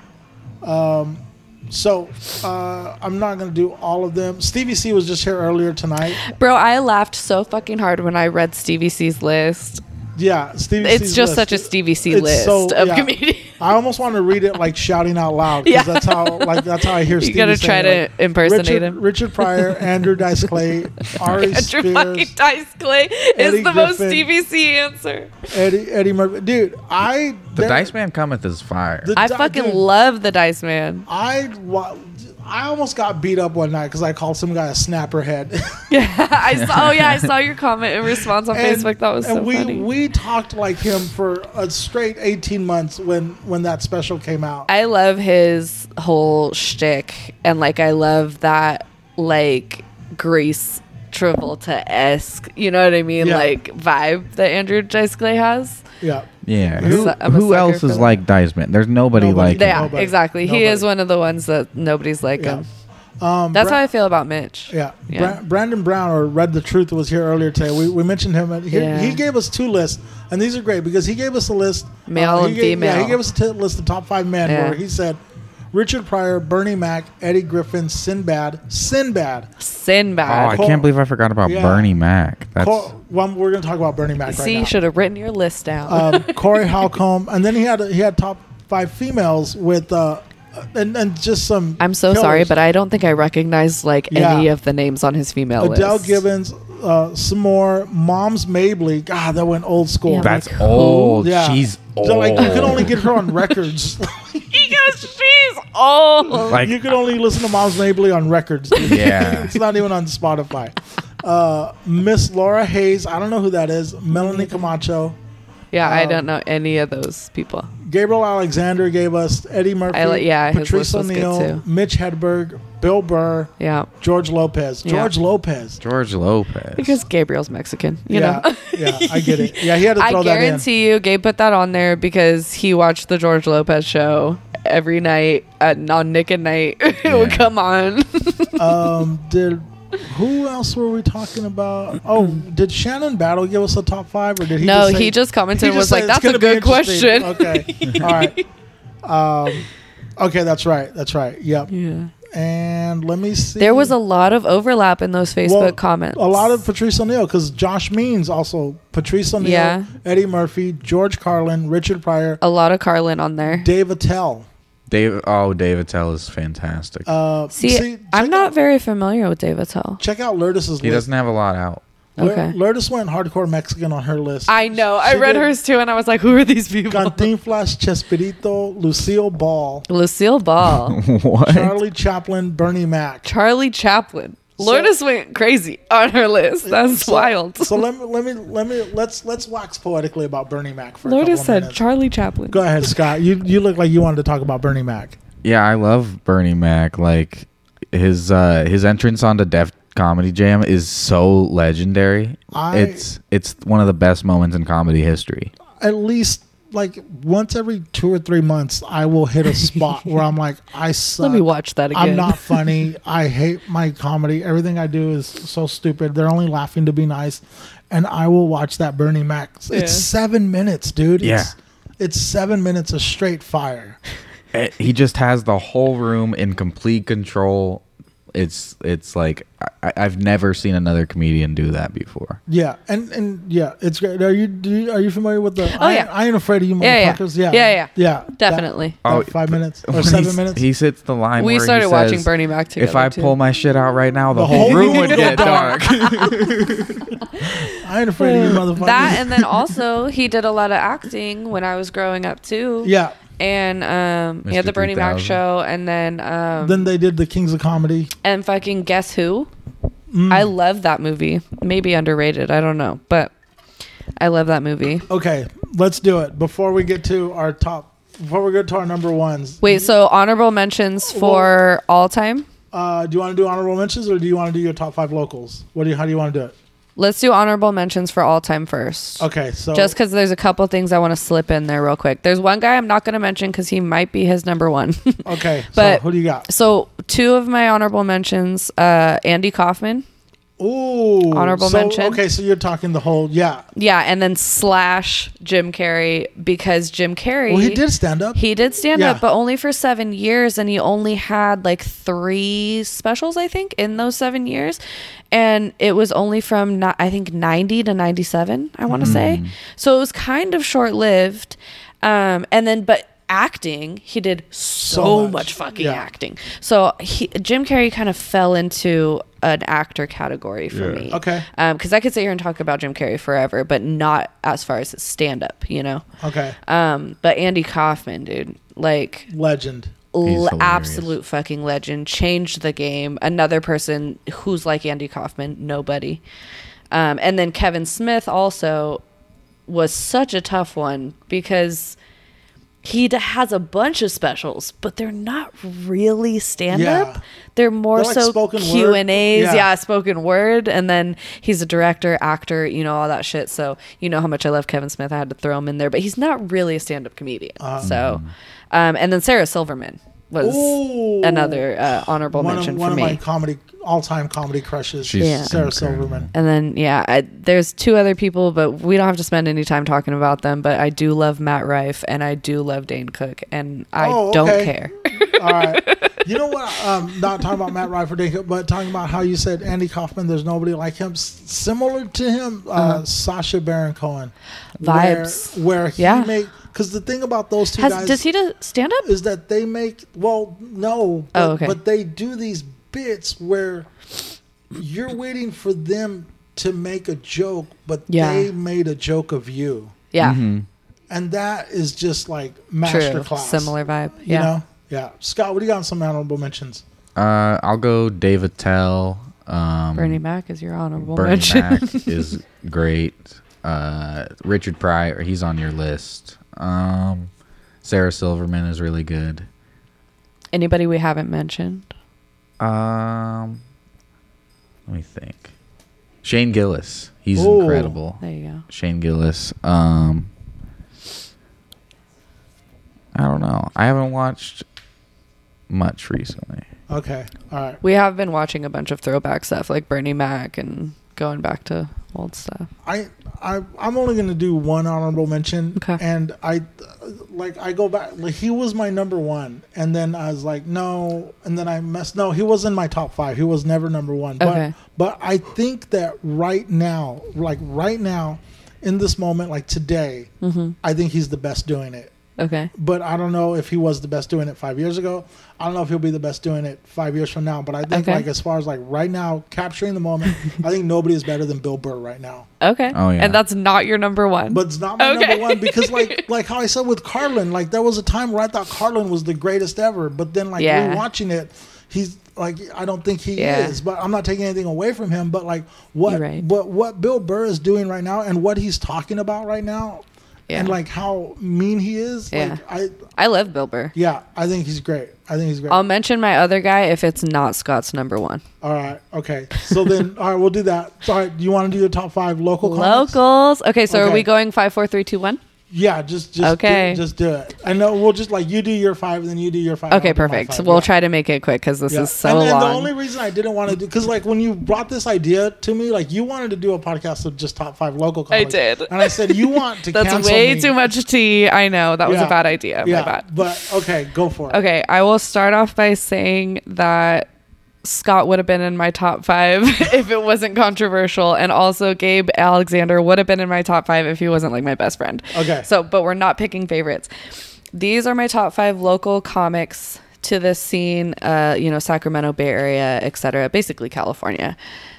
Um, so uh, I'm not gonna do all of them. Stevie C was just here earlier tonight. Bro, I laughed so fucking hard when I read Stevie C's list. Yeah, Stevie. It's C's just list. such a Stevie C It's list so- of yeah. comedians. I almost want to read it like shouting out loud because Yeah. that's how like that's how I hear. You Stevie gotta say try it, to like, impersonate Richard, him. Richard Pryor, Andrew Dice Clay, Ari Andrew Spears, fucking Dice Clay is Eddie the most Griffin. Stevie C answer. Eddie Eddie Murphy. Dude, I The there- Dice Man cometh is fire. the I Di- fucking dude, love the Dice Man. I wa- I almost got beat up one night because I called some guy a snapper head. Yeah, I saw. Oh yeah, I saw your comment and response on And- Facebook. That was and so we funny. we talked like him for a straight eighteen months when when that special came out. I love his whole shtick, and like I love that like Grease Travolta esque, you know what I mean, Yeah. like vibe that Andrew Dice Clay has. Yeah. yeah. I'm a Who, su- I'm a who sucker else for is that. like Dice Man? There's nobody, Nobody. like Yeah, him. Nobody. exactly. He Nobody. is one of the ones that nobody's like Yeah. him. Um, That's Bra- how I feel about Mitch. Yeah. Yeah. Bra- Brandon Brown or Read the Truth was here earlier today. We, we mentioned him. And he, Yeah. he gave us two lists, and these are great because he gave us a list. Male he and gave, Yeah, female. he gave us a t- list of top five men Yeah. where he said Richard Pryor, Bernie Mac, Eddie Griffin, Sinbad, Sinbad. Oh, Sinbad. I Cor- can't believe I forgot about Yeah. Bernie Mac. That's Cor- well, we're going to talk about Bernie Mac right See, now. you should have written your list down. um, Corey Holcomb, and then he had he had top five females with uh, and and just some. I'm so killers. sorry, but I don't think I recognize like Yeah. any of the names on his female Adele list. Gibbons, uh, some more. Mom's Mabley. God, that went old school. Yeah, That's like, who? old. Yeah. She's old. So, like, you can only get her on records. Because she's old. like You can only listen to Mom's Mabley on records. Yeah. It's not even on Spotify. Uh, Miss Laura Hayes. I don't know who that is. Melanie Camacho. Yeah, I Um, don't know any of those people. Gabriel Alexander gave us Eddie Murphy. I li- yeah, his Patrice list was good, O'Neill. too. Mitch Hedberg. Bill Burr. Yeah, George Lopez. Yeah. George Lopez. George Lopez. because Gabriel's Mexican. You yeah, know. yeah, I get it. Yeah, he had to I throw that in. guarantee you, Gabe put that on there because he watched the George Lopez show every night at, on Nick at Night. It would Yeah. come on. Um, did who else were we talking about? Oh, did Shannon Battle give us a top five, or did he? No, just say, he just commented and was said like, it's "That's a gonna be good question." interesting. Okay, all right. Um, okay, that's right. That's right. Yep. Yeah. And let me see. There was a lot of overlap in those Facebook Well, comments. A lot of Patrice O'Neill, because Josh Means also Patrice O'Neill, Yeah. Eddie Murphy, George Carlin, Richard Pryor, a lot of Carlin on there. Dave Attell. Dave. Oh, Dave Attell is fantastic. Uh, See, I'm check not Out, very familiar with Dave Attell. check out Lourdes' he list. doesn't have a lot out. Lour- Okay. Lourdes went hardcore Mexican on her list. I know. I She read did hers too, and I was like, "Who are these people?" Cantinflas, Chespirito, Lucille Ball, Lucille Ball, What? Charlie Chaplin, Bernie Mac. Charlie Chaplin. So- Lourdes went crazy on her list. That's So- wild. So let me let me let me let's let's wax poetically about Bernie Mac for a Lourdes couple of said minutes. Charlie Chaplin. Go ahead, Scott. You you look like you wanted to talk about Bernie Mac. Yeah, I love Bernie Mac. Like his uh, his entrance onto Def Comedy Jam is so legendary. I- it's it's one of the best moments in comedy history. At least like once every two or three months, I will hit a spot where I'm like, I suck. Let me watch that again. I'm not funny. I hate my comedy. Everything I do is so stupid. They're only laughing to be nice. And I will watch that Bernie Mac. It's Yeah. seven minutes, dude. Yeah. It's, it's seven minutes of straight fire. Eh, He just has the whole room in complete control. It's it's like I, I've never seen another comedian do that before. Yeah, and and yeah, it's great. Are you, do you are you familiar with the? Oh, I, yeah. I ain't afraid of you, Yeah, yeah. motherfuckers. Yeah, Yeah, yeah. yeah. That- Definitely. that Oh, five minutes or When seven he's- minutes. He sits the line. We where he started watching says, Bernie Mac together. If I too. pull my shit out right now, the, The whole whole room room would would get go dark. I ain't afraid of you, motherfuckers. that, and then also he did a lot of acting when I was growing up too. yeah. And um, he had Mister the Bernie Mac two thousand. show, and then um, Then they did the Kings of Comedy. and fucking Guess Who? Mm. I love that movie. Maybe underrated. I don't know, but I love that movie. Okay, let's do it before we get to our top. Before we get to our number ones. Wait, so honorable mentions for all time? Uh, do you want to do honorable mentions or do you want to do your top five locals? What do you? How do you want to do it? Let's do honorable mentions for all time first. Okay, so Just because there's a couple things I want to slip in there real quick. There's one guy I'm not going to mention because he might be his number one. okay, but- so who do you got? So two of my honorable mentions: uh, Andy Kaufman, Ooh, Honorable so, mention. Okay, so you're talking the whole yeah. yeah, and then slash Jim Carrey because Jim Carrey. Well, he did stand up. He did stand Yeah. up, but only for seven years, and he only had like three specials, I think, in those seven years, and it was only from ni- I think ninety to ninety-seven. I want to say, so it was kind of short lived, um, and then but. Acting, he did so, So much. much. fucking Yeah. acting. So he, Jim Carrey kind of fell into an actor category for Yeah. me. Okay. Because I could sit here and talk about Jim Carrey forever, but not as far as his stand up, you know? Okay, Um, but Andy Kaufman, dude, like legend. l- hilarious. absolute fucking legend, changed the game. Another person who's like Andy Kaufman, nobody. Um, and then Kevin Smith also was such a tough one because he d- has a bunch of specials, but they're not really stand up. Yeah. They're more They're like so spoken Q and A's, word. yeah. Yeah. spoken word. And then he's a director, actor, you know, all that shit. So you know how much I love Kevin Smith. I had to throw him in there, but he's not really a stand up comedian. So, um, and then Sarah Silverman was Ooh. another uh, honorable one mention of, for one of me. my comedy all-time comedy crushes. She's Yeah. Sarah incredible. Silverman. And then, yeah, I, there's two other people, but we don't have to spend any time talking about them. But I do love Matt Rife and I do love Dane Cook, and I Oh, don't okay. care. All right. You know what? Um, not talking about Matt Ryford, but talking about how you said Andy Kaufman. There's nobody like him. S- similar to him, uh, Uh-huh. Sacha Baron Cohen. Vibes. Where, where he Yeah. make because the thing about those two Has, guys does he do stand up? is that they make well, no, but, Oh, okay. but they do these bits where you're waiting for them to make a joke, but Yeah. they made a joke of you, Yeah. Mm-hmm. and that is just like True. masterclass. Similar vibe. you Yeah. know? Yeah. Scott, what do you got on some honorable mentions? Uh, I'll go Dave Attell. Um, Bernie Mac is your honorable Bernie mention. Mac is great. Uh, Richard Pryor, he's on your list. Um, Sarah Silverman is really good. Anybody we haven't mentioned? Um, let me think. Shane Gillis, he's Ooh. incredible. There you go. Shane Gillis. Um, I don't know. I haven't watched much recently. Okay. All right. We have been watching a bunch of throwback stuff like Bernie Mac and going back to old stuff. I, I I'm only gonna do one honorable mention, Okay. and I, like I go back. Like he was my number one, and then I was like, no, and then I messed. No, he was in my top five. He was never number one. But Okay. but I think that right now, like right now, in this moment, like today, Mm-hmm. I think he's the best doing it. Okay. But I don't know if he was the best doing it five years ago. I don't know if he'll be the best doing it five years from now. But I think Okay. like as far as like right now, capturing the moment, I think nobody is better than Bill Burr right now. Okay. Oh, yeah. And that's not your number one. But it's not my Okay. number one because like like how I said with Carlin, like there was a time where I thought Carlin was the greatest ever. But then like Yeah. rewatching it, he's like I don't think he Yeah. is. But I'm not taking anything away from him. But like what You're right. what what Bill Burr is doing right now and what he's talking about right now, Yeah. and like how mean he is. Yeah. Like I I love Bill Burr. yeah, I think he's great. I think he's great. I'll mention my other guy if it's not Scott's number one. All right, okay. So then, all right, we'll do that. All right, do you want to do your top five local comics? Locals. Okay, so are Okay. we going five, four, three, two, one? Yeah, just just Okay. do, just do it. I know we'll just like you do your five and then you do your five. Okay, I'll do my perfect. five. We'll Yeah. try to make it quick because this Yeah. is so and, and long. the only reason I didn't want to do because like when you brought this idea to me, like you wanted to do a podcast of just top five local I comics. did. and I said you want to. That's cancel way me. too much tea. I know. That was Yeah. a bad idea. Yeah, My bad. but okay, go for it. Okay, I will start off by saying that Scott would have been in my top five if it wasn't controversial, and also Gabe Alexander would have been in my top five if he wasn't like my best friend. Okay. So, but we're not picking favorites. These are my top five local comics to this scene. Uh, you know, Sacramento, Bay Area, et cetera. Basically, California.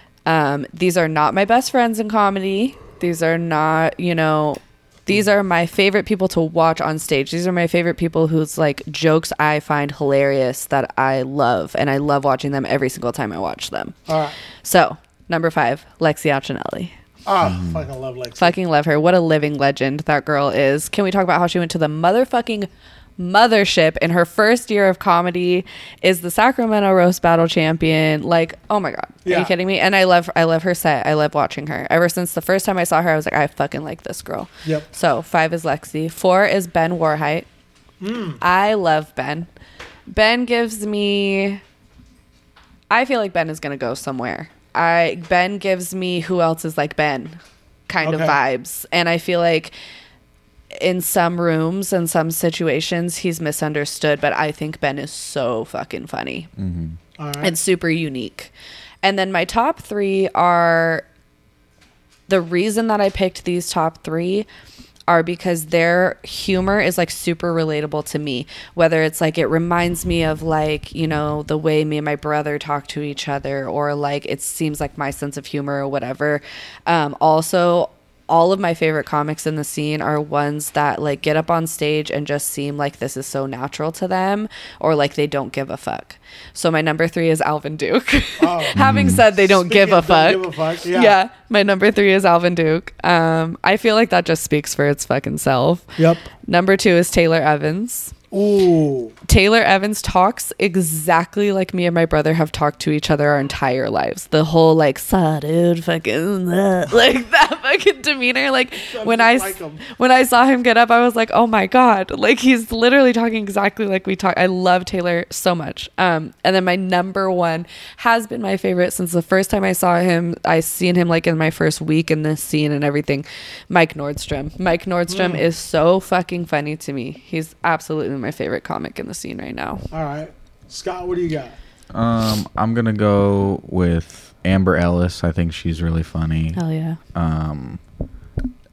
Um, these are not my best friends in comedy. These are not, you know, these are my favorite people to watch on stage. These are my favorite people whose like jokes I find hilarious that I love, and I love watching them every single time I watch them. All right. So, number five, Lexi Achinelli. Ah, fucking love Lexi. Fucking love her. What a living legend that girl is. Can we talk about how she went to the motherfucking mothership in her first year of comedy, is the Sacramento roast battle champion? Like, oh my god, are Yeah. you kidding me? And I love I love her set. I love watching her. Ever since the first time I saw her, I was like, I fucking like this girl. Yep. So five is Lexi. Four is Ben Warheit. Mm. I love Ben. Ben gives me, I feel like Ben is gonna go somewhere. I Ben gives me who else is like Ben kind of Okay. vibes, and I feel like in some rooms and some situations he's misunderstood, but I think Ben is so fucking funny All right. and super unique. And then my top three are, the reason that I picked these top three are because their humor is like super relatable to me. Whether it's like it reminds me of like, you know, the way me and my brother talk to each other, or like it seems like my sense of humor or whatever. Um, also, all of my favorite comics in the scene are ones that like get up on stage and just seem like this is so natural to them, or like they don't give a fuck. So my number three is Alvin Duke. Oh. Having said they don't give Speaking a of fuck. don't give a fuck, yeah. Yeah, my number three is Alvin Duke. Um, I feel like that just speaks for its fucking self. Yep. Number two is Taylor Evans. Ooh. Taylor Evans talks exactly like me and my brother have talked to each other our entire lives. The whole like, "Saw dude, fucking," uh," like that fucking demeanor. Like when I like him. when I saw him get up, I was like, "Oh my god!" Like he's literally talking exactly like we talk. I love Taylor so much. Um, and then my number one has been my favorite since the first time I saw him. I seen him like in my first week in this scene and everything. Mike Nordstrom. Mike Nordstrom Mm. is so fucking funny to me. He's absolutely my favorite comic in the scene right now. All right. Scott, what do you got? Um, I'm gonna go with Amber Ellis. I think she's really funny. Hell yeah. Um,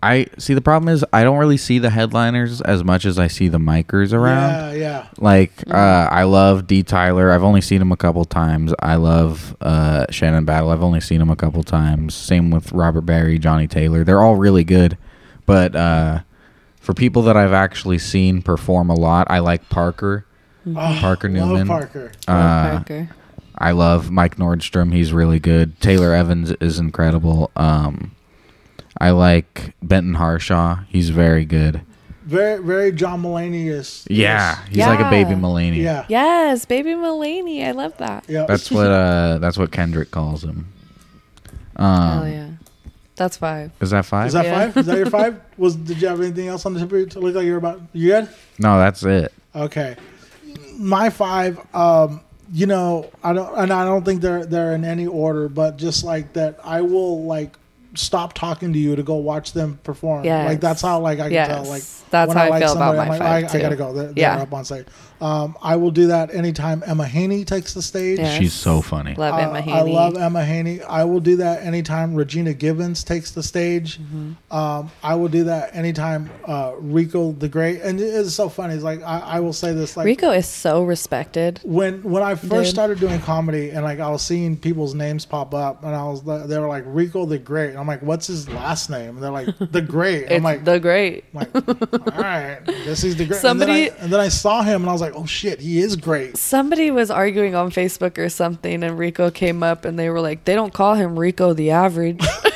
I see the problem is I don't really see the headliners as much as I see the micers around. Yeah, yeah. Like uh, I love D. Tyler. I've only seen him a couple times. I love uh, Shannon Battle. I've only seen him a couple times. Same with Robert Barry, Johnny Taylor. They're all really good. But uh, for people that I've actually seen perform a lot, I like Parker. Oh, Parker Newman. Love Parker. Uh, Love Parker. I love Mike Nordstrom. He's really good. Taylor Evans is incredible. Um, I like Benton Harshaw. He's very good. Very, very John Mulaney-ish. Yeah, he's Yeah. like a baby Mulaney. Yeah. Yes, baby Mulaney. I love that. Yeah. That's what uh, that's what Kendrick calls him. Um, Hell yeah. That's five. Is that five? Is that Yeah. five? Is that your five? Was did you have anything else on the tip of your to look like you're about? You good? No, that's it. Okay. My five. Um, you know, I don't, and I don't think they're they're in any order, but just like that, I will like stop talking to you to go watch them perform. Yes. Like that's how like I can Yes. tell like That's when how I like feel about somebody, my I'm five, like, I, I too. gotta go. They're, they're Yeah. up on stage. Um, I will do that anytime Emma Haney takes the stage. Yeah. She's so funny. Love Uh, Emma I Haney. love Emma Haney. I will do that anytime Regina Givens takes the stage. Mm-hmm. Um, I will do that anytime uh, Rico the Great. And it's so funny. It's like I, I will say this like Rico is so respected. when when I first Dude. started doing comedy and like I was seeing people's names pop up and I was they were like Rico the Great. And I'm like, what's his last name? And they're like the Great. And It's I'm like, the great. I'm like, all right, this is the Great. Somebody- and, then I, and then I saw him and I was like, oh shit, he is great. Somebody was arguing on Facebook or something, and Rico came up, and they were like, "They don't call him Rico the Average."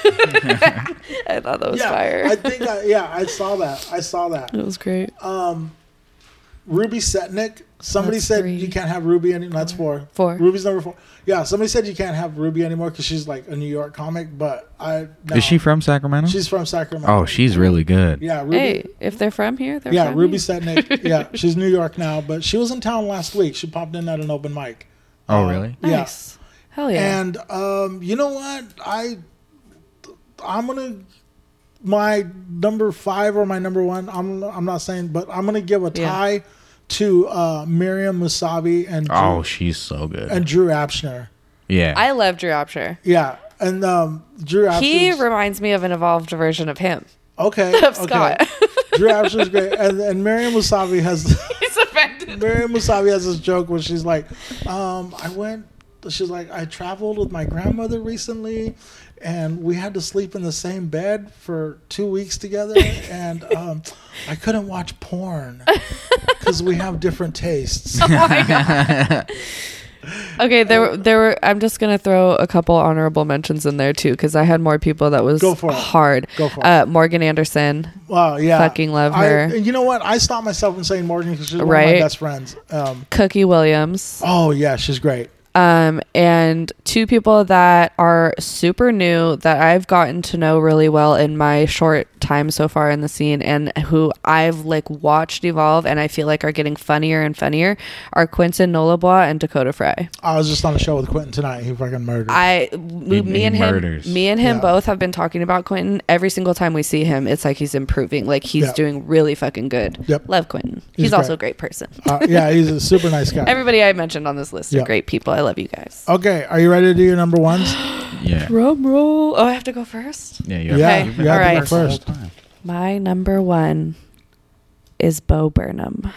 I thought that was Yeah, fire. I think I, yeah, I saw that. I saw that. It was great. Ruby Setnick. Somebody That's said three. you can't have Ruby anymore. That's four. Four. Ruby's number four. Yeah, somebody said you can't have Ruby anymore because she's like a New York comic. But I no. Is she from Sacramento? She's from Sacramento. Oh, she's really good. yeah. Ruby. Hey, if they're from here, they're yeah, from Ruby here. Setnick. Yeah, she's New York now, but she was in town last week. She popped in at an open mic. Oh, Uh, really? Yeah. Nice. Hell yeah. And um, you know what? I I'm gonna my number five or my number one. I'm I'm not saying, but I'm gonna give a Yeah. tie to uh, Miriam Musavi and Drew, Oh, she's so good. and Drew Absher. yeah. I love Drew Absher. Yeah, and um, Drew Absher. He reminds me of an evolved version of him. okay Of okay. Scott. Drew Absher's great, and and Miriam Musavi has He's offended. Miriam Musavi has this joke where she's like, um, I went. She's like, I traveled with my grandmother recently, and we had to sleep in the same bed for two weeks together, and um, I couldn't watch porn because we have different tastes. Okay, there were there were. I'm just gonna throw a couple honorable mentions in there too, because I had more people that was Go for it. hard. Go for it. Uh, Morgan Anderson. Wow, yeah, Fucking love I- her. and you know what? I stopped myself from saying Morgan because she's one of my Right. best friends. Um, Cookie Williams. oh yeah, she's great. Um, and two people that are super new that I've gotten to know really well in my short time so far in the scene, and who I've like watched evolve and I feel like are getting funnier and funnier are Quentin Nolabois and Dakota Fry. I was just on a show with Quentin tonight. He fucking murdered. I, me, me he and him, murders. me and him Yeah. both have been talking about Quentin every single time we see him. It's like he's improving, like he's Yeah. doing really fucking good. Yep. Love Quentin. He's He's, great. also a great person. uh, yeah, he's a super nice guy. Everybody I mentioned on this list Yeah. are great people. I love you guys. Okay, are you ready to do your number ones? yeah. Drum roll. Oh, I have to go first? Yeah, you Yeah, have, Okay, you've you been have to go first the whole first. time. My number one is Bo Burnham.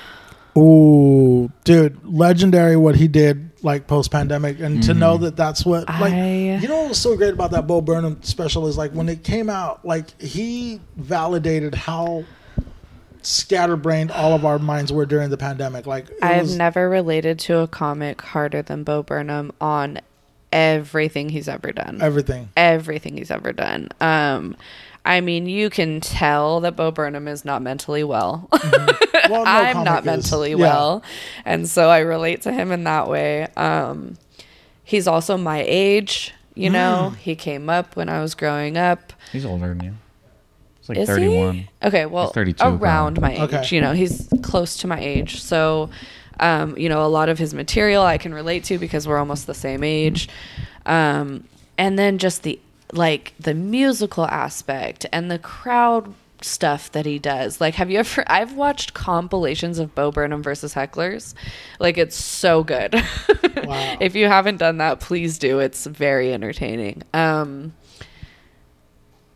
Ooh, dude, legendary what he did like post pandemic, and to Mm-hmm. know that that's what like I- you know what was so great about that Bo Burnham special is like when it came out, like he validated how scatterbrained all of our minds were during the pandemic. Like it I've was, never related to a comic harder than Bo Burnham on everything he's ever done. everything. Everything he's ever done. Um, I mean, you can tell that Bo Burnham is not mentally well. Well, no I'm comic not is. mentally Yeah. well, and so I relate to him in that way. Um, he's also my age. You know, he came up when I was growing up. He's older than you. It's like Is thirty-one. he? Okay, well, He's thirty-two around probably. my age. Okay. You know, he's close to my age. So, um, you know, a lot of his material I can relate to because we're almost the same age. Um, and then just the like the musical aspect and the crowd stuff that he does. Like, have you ever? I've watched compilations of Bo Burnham versus hecklers. Like, it's so good. Wow. If you haven't done that, please do. It's very entertaining. Um,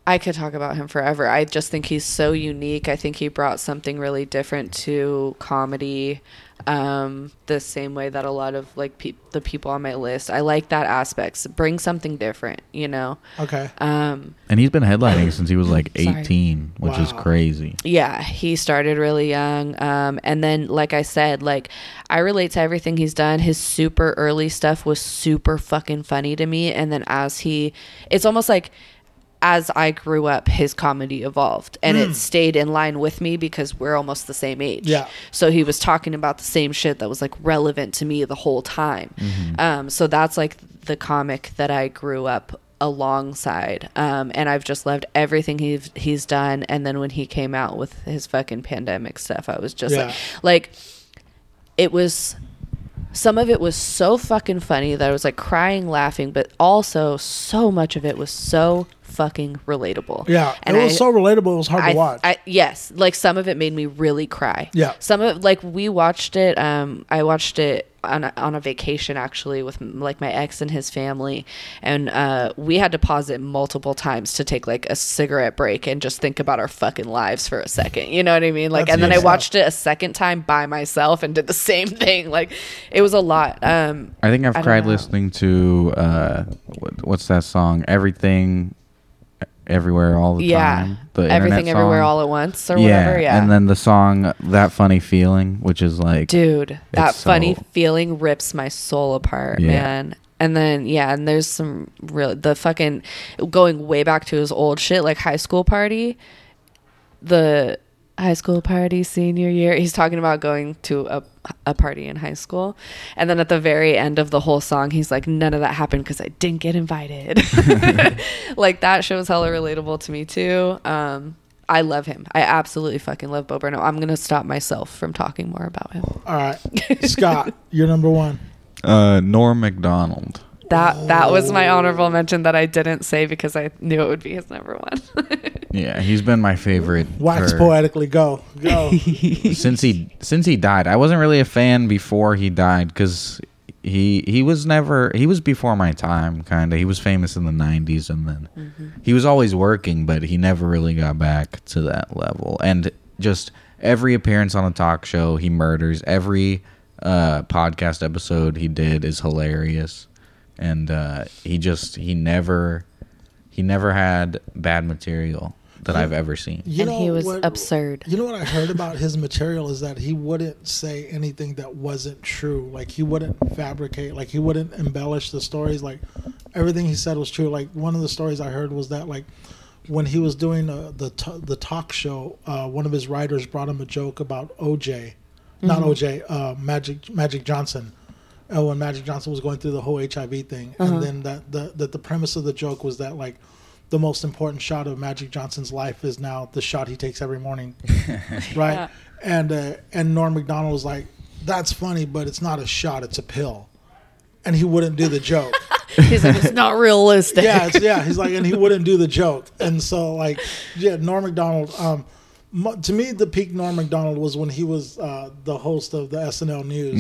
I could talk about him forever. I just think he's so unique. I think he brought something really different to comedy, um, the same way that a lot of like pe- the people on my list. I like that aspect. Bring something different, you know. Okay. Um, and he's been headlining since he was like eighteen, Sorry. which is Wow. crazy. Yeah, he started really young. Um, and then, like I said, like I relate to everything he's done. His super early stuff was super fucking funny to me. And then as he, it's almost like as I grew up, his comedy evolved and Mm. it stayed in line with me because we're almost the same age. Yeah. So he was talking about the same shit that was like relevant to me the whole time. Mm-hmm. Um, so that's like the comic that I grew up alongside. Um, and I've just loved everything he's, he's done. And then when he came out with his fucking pandemic stuff, I was just Yeah. like, like it was, some of it was so fucking funny that I was like crying, laughing, but also so much of it was so fucking relatable. Yeah, and it was I- so relatable. It was hard I, to watch. I, yes, like some of it made me really cry. Yeah. Some of like we watched it. Um, I watched it on a, on a vacation actually with like my ex and his family, and uh, we had to pause it multiple times to take like a cigarette break and just think about our fucking lives for a second. You know what I mean? Like, That's and then I good watched it a second time by myself and did the same thing. Like, it was a lot. Um, I think I've I don't cried know. listening to uh, what, what's that song? Everything, Everywhere, All the yeah, Time. The everything, internet everywhere, song. all at once, or yeah, whatever. Yeah, and then the song "That Funny Feeling," which is like, dude, that It's funny so- feeling rips my soul apart, Yeah. man. And then yeah, and there's some real the fucking going way back to his old shit, like High School Party, the high school party senior year. He's talking about going to a a party in high school, and then at the very end of the whole song, he's like, "None of that happened because I didn't get invited." Like that show was hella relatable to me too. Um, I love him. I absolutely fucking love Bo Burnham. I'm gonna stop myself from talking more about him. All right, Scott, you're number one. uh, Norm Macdonald. That that was my honorable mention that I didn't say because I knew it would be his number one. Yeah, he's been my favorite Wax for- poetically, go, go. since he since he died. I wasn't really a fan before he died because he he was never he was before my time, kind of. He was famous in the nineties, and then Mm-hmm. he was always working, but he never really got back to that level. And just every appearance on a talk show, he murders. Every uh, podcast episode he did is hilarious, and uh, he just he never he never had bad material that I've ever seen. You And know he was what- absurd. You know what I heard about his material is that he wouldn't say anything that wasn't true. Like he wouldn't fabricate. Like he wouldn't embellish the stories. Like everything he said was true. Like one of the stories I heard was that like when he was doing uh, the t- the talk show, uh, one of his writers brought him a joke about O J, not Mm-hmm. O J, uh, Magic Magic Johnson. Uh, when Magic Johnson was going through the whole H I V thing, Uh-huh. and then that the, that the premise of the joke was that like the most important shot of Magic Johnson's life is now the shot he takes every morning, right? Yeah. And uh, and Norm Macdonald was like, "That's funny, but it's not a shot; it's a pill," and he wouldn't do the joke. He's like, it's not realistic. yeah, it's, yeah. He's like, and he wouldn't do the joke, and so like, yeah, Norm Macdonald. Um, mu- to me, the peak Norm Macdonald was when he was uh, the host of the S N L News.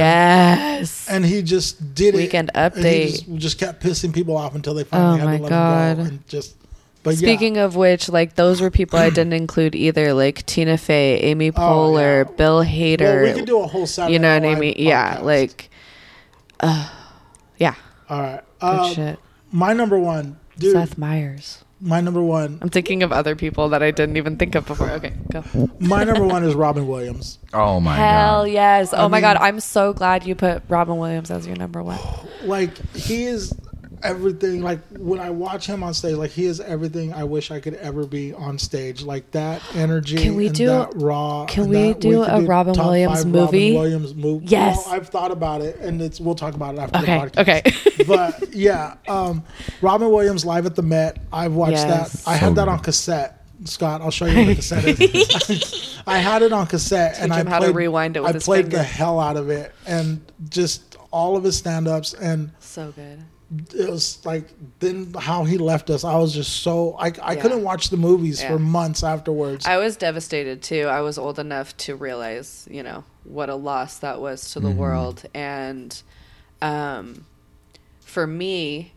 Yes. And he just did Weekend it. And he Update. just, just kept pissing people off until they finally Oh had my to let God. him go. And just, but Speaking yeah. of which, like those were people I didn't include either, like Tina Fey, Amy Oh, Poehler, yeah. Bill Hader. well, we could do a whole Saturday you know Night what I Live mean? Yeah, podcast. like, uh, yeah, All right. good Uh, shit. my number one, dude. Seth Meyers. My number one. I'm thinking of other people that I didn't even think of before. Okay, go. My number one is Robin Williams. Oh my Hell god! yes. Oh I my mean- God. I'm so glad you put Robin Williams as your number one. Like he is everything. Like when I watch him on stage, like he is everything I wish I could ever be on stage. Like that energy. Can we and do- that raw? can and we that- do could a Robin top Williams five movie? Robin Williams movie. Yes. Well, I've thought about it, and it's we'll talk about it after Okay, the podcast. okay. But yeah, um, Robin Williams live at the Met. I've watched Yes. that. I So had that good. on cassette. Scott, I'll show you what the cassette is. I had it on cassette, and I him how played, to rewind it with I his played finger. the hell out of it, and just all of his stand-ups, and So good. it was like then how he left us. I was just so I I Yeah. couldn't watch the movies Yeah. for months afterwards. I was devastated too. I was old enough to realize, you know, what a loss that was to the world. And um, for me,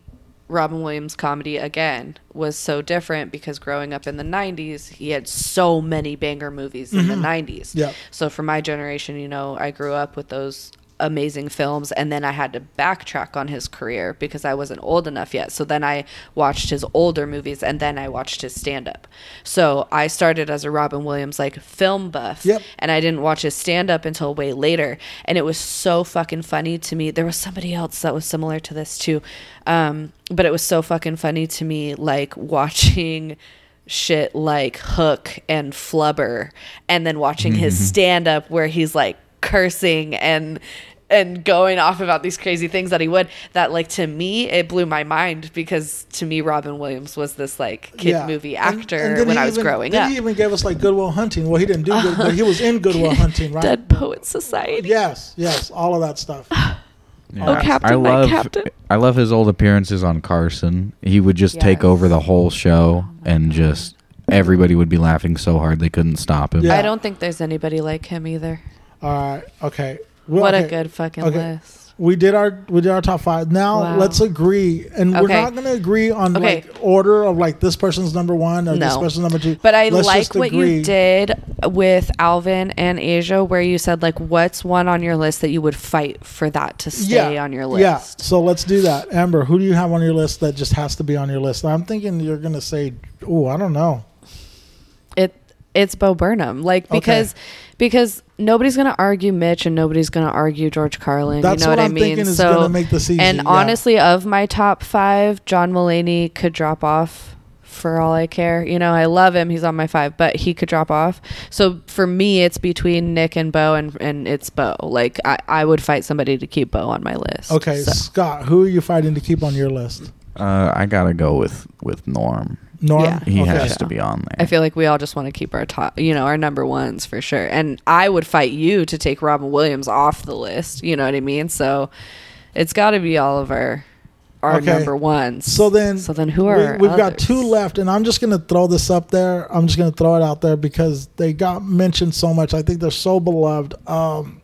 Robin Williams comedy again was so different because growing up in the nineties, he had so many banger movies in the nineties. Yeah. So for my generation, you know, I grew up with those amazing films, and then I had to backtrack on his career because I wasn't old enough yet. So then I watched his older movies, and then I watched his stand-up. So I started as a Robin Williams like film buff, Yep. and I didn't watch his stand-up until way later, and it was so fucking funny to me. There was somebody else that was similar to this too, um but it was so fucking funny to me, like watching shit like Hook and Flubber, and then watching his stand-up where he's like cursing and and going off about these crazy things that he would, that like to me it blew my mind, because to me Robin Williams was this like kid Yeah. movie And- actor and then when he I was even- growing then up. he even gave us like Good Will Hunting. Well, he didn't do good, but he was in Good Will Hunting, right? Dead Poet Society. Yes, yes, all of that stuff. Yeah. Oh, Captain, I my love, Captain. I love his old appearances on Carson. He would just take Yes. over the whole show, and just everybody would be laughing so hard they couldn't stop him. Yeah. I don't think there's anybody like him either. All right, okay. Well, What okay. a good fucking Okay. list. We did our we did our top five. Now Wow. let's agree, and we're Okay. not going to agree on Okay. like order of like this person's number one or this No. person's number two. But I Let's like just what agree. you did with Alvin and Asia, where you said like, what's one on your list that you would fight for that to stay on your list? Yeah, so let's do that. Amber, who do you have on your list that just has to be on your list? I'm thinking you're going to say, oh, I don't know. It it's Bo Burnham, like Okay. because because nobody's gonna argue Mitch and nobody's gonna argue George Carlin. That's you know what what, I'm I mean? thinking is so gonna make this easy, and yeah. honestly, of my top five, John Mulaney could drop off for all I care. You know, I love him; he's on my five, but he could drop off. So for me, it's between Nick and Bo, and and it's Bo. Like I, I would fight somebody to keep Bo on my list. Okay, so. Scott, who are you fighting to keep on your list? Uh, I gotta go with with Norm. Norm? Yeah. He Okay. has to be on there. I feel like we all just want to keep our top, you know, our number ones for sure. And I would fight you to take Robin Williams off the list. You know what I mean? So it's got to be all of our our Okay. number ones. So then, so then who are we, our we've got others? two left, and I'm just going to throw this up there. I'm just going to throw it out there because they got mentioned so much. I think they're so beloved. Um,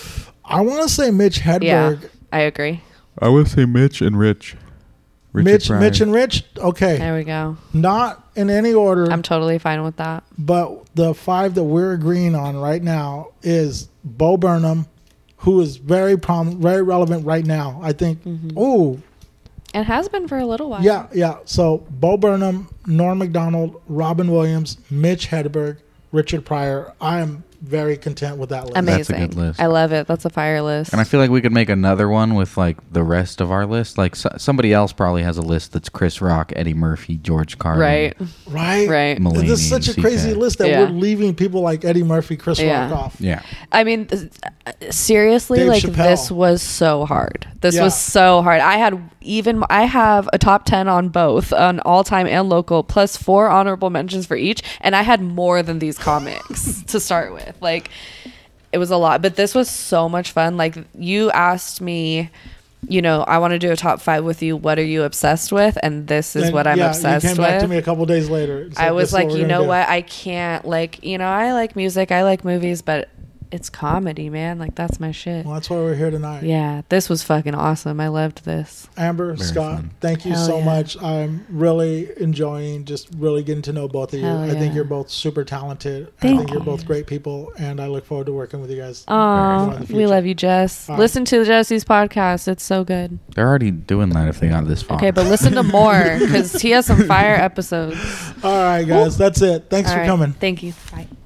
I want to say Mitch Yeah, Hedberg. I agree. I would say Mitch and Rich. Mitch, Mitch and Rich. Okay, There we go. not in any order, I'm totally fine with that. but the five that we're agreeing on right now is Bo Burnham, who is very prom- very relevant right now. I think. Mm-hmm. Oh, And has been for a little while. yeah, yeah. So Bo Burnham, Norm Macdonald, Robin Williams, Mitch Hedberg, Richard Pryor. I am very content with that list. Amazing. That's a good list. I love it. That's a fire list. And I feel like we could make another one with like the rest of our list. Like so, somebody else probably has a list that's Chris Rock, Eddie Murphy, George Carlin. right. Right? Right. Mulaney This is such a and crazy C K. list that Yeah. we're leaving people like Eddie Murphy, Chris Yeah. Rock off. Yeah. I mean, th- seriously, Dave like Chappelle. this was so hard. This Yeah. was so hard. I had even I have a top ten on both, on all time and local, plus four honorable mentions for each, and I had more than these comics to start with. Like, it was a lot, but this was so much fun. Like, you asked me, you know, I want to do a top five with you. What are you obsessed with? And this is And, what I'm yeah, obsessed you came with. back to me a couple days later. and said, I "This was is like, we're you gonna know do." what? I can't, like, you know, I like music, I like movies, but it's comedy, man. Like, that's my shit. Well, that's why we're here tonight. Yeah, this was fucking awesome. I loved this. Amber, Very Scott, fun. thank you Hell so yeah. much. I'm really enjoying just really getting to know both of you. Hell I think yeah. you're both super talented. I Thank think you're you. both great people, and I look forward to working with you guys. Oh, in the we future. love you, Jess. All right. Listen to Jesse's podcast. It's so good. They're already doing that if they got this far. Okay, but listen to more because he has some fire episodes. All right, guys, that's it. Thanks All for right. coming. Thank you. Bye.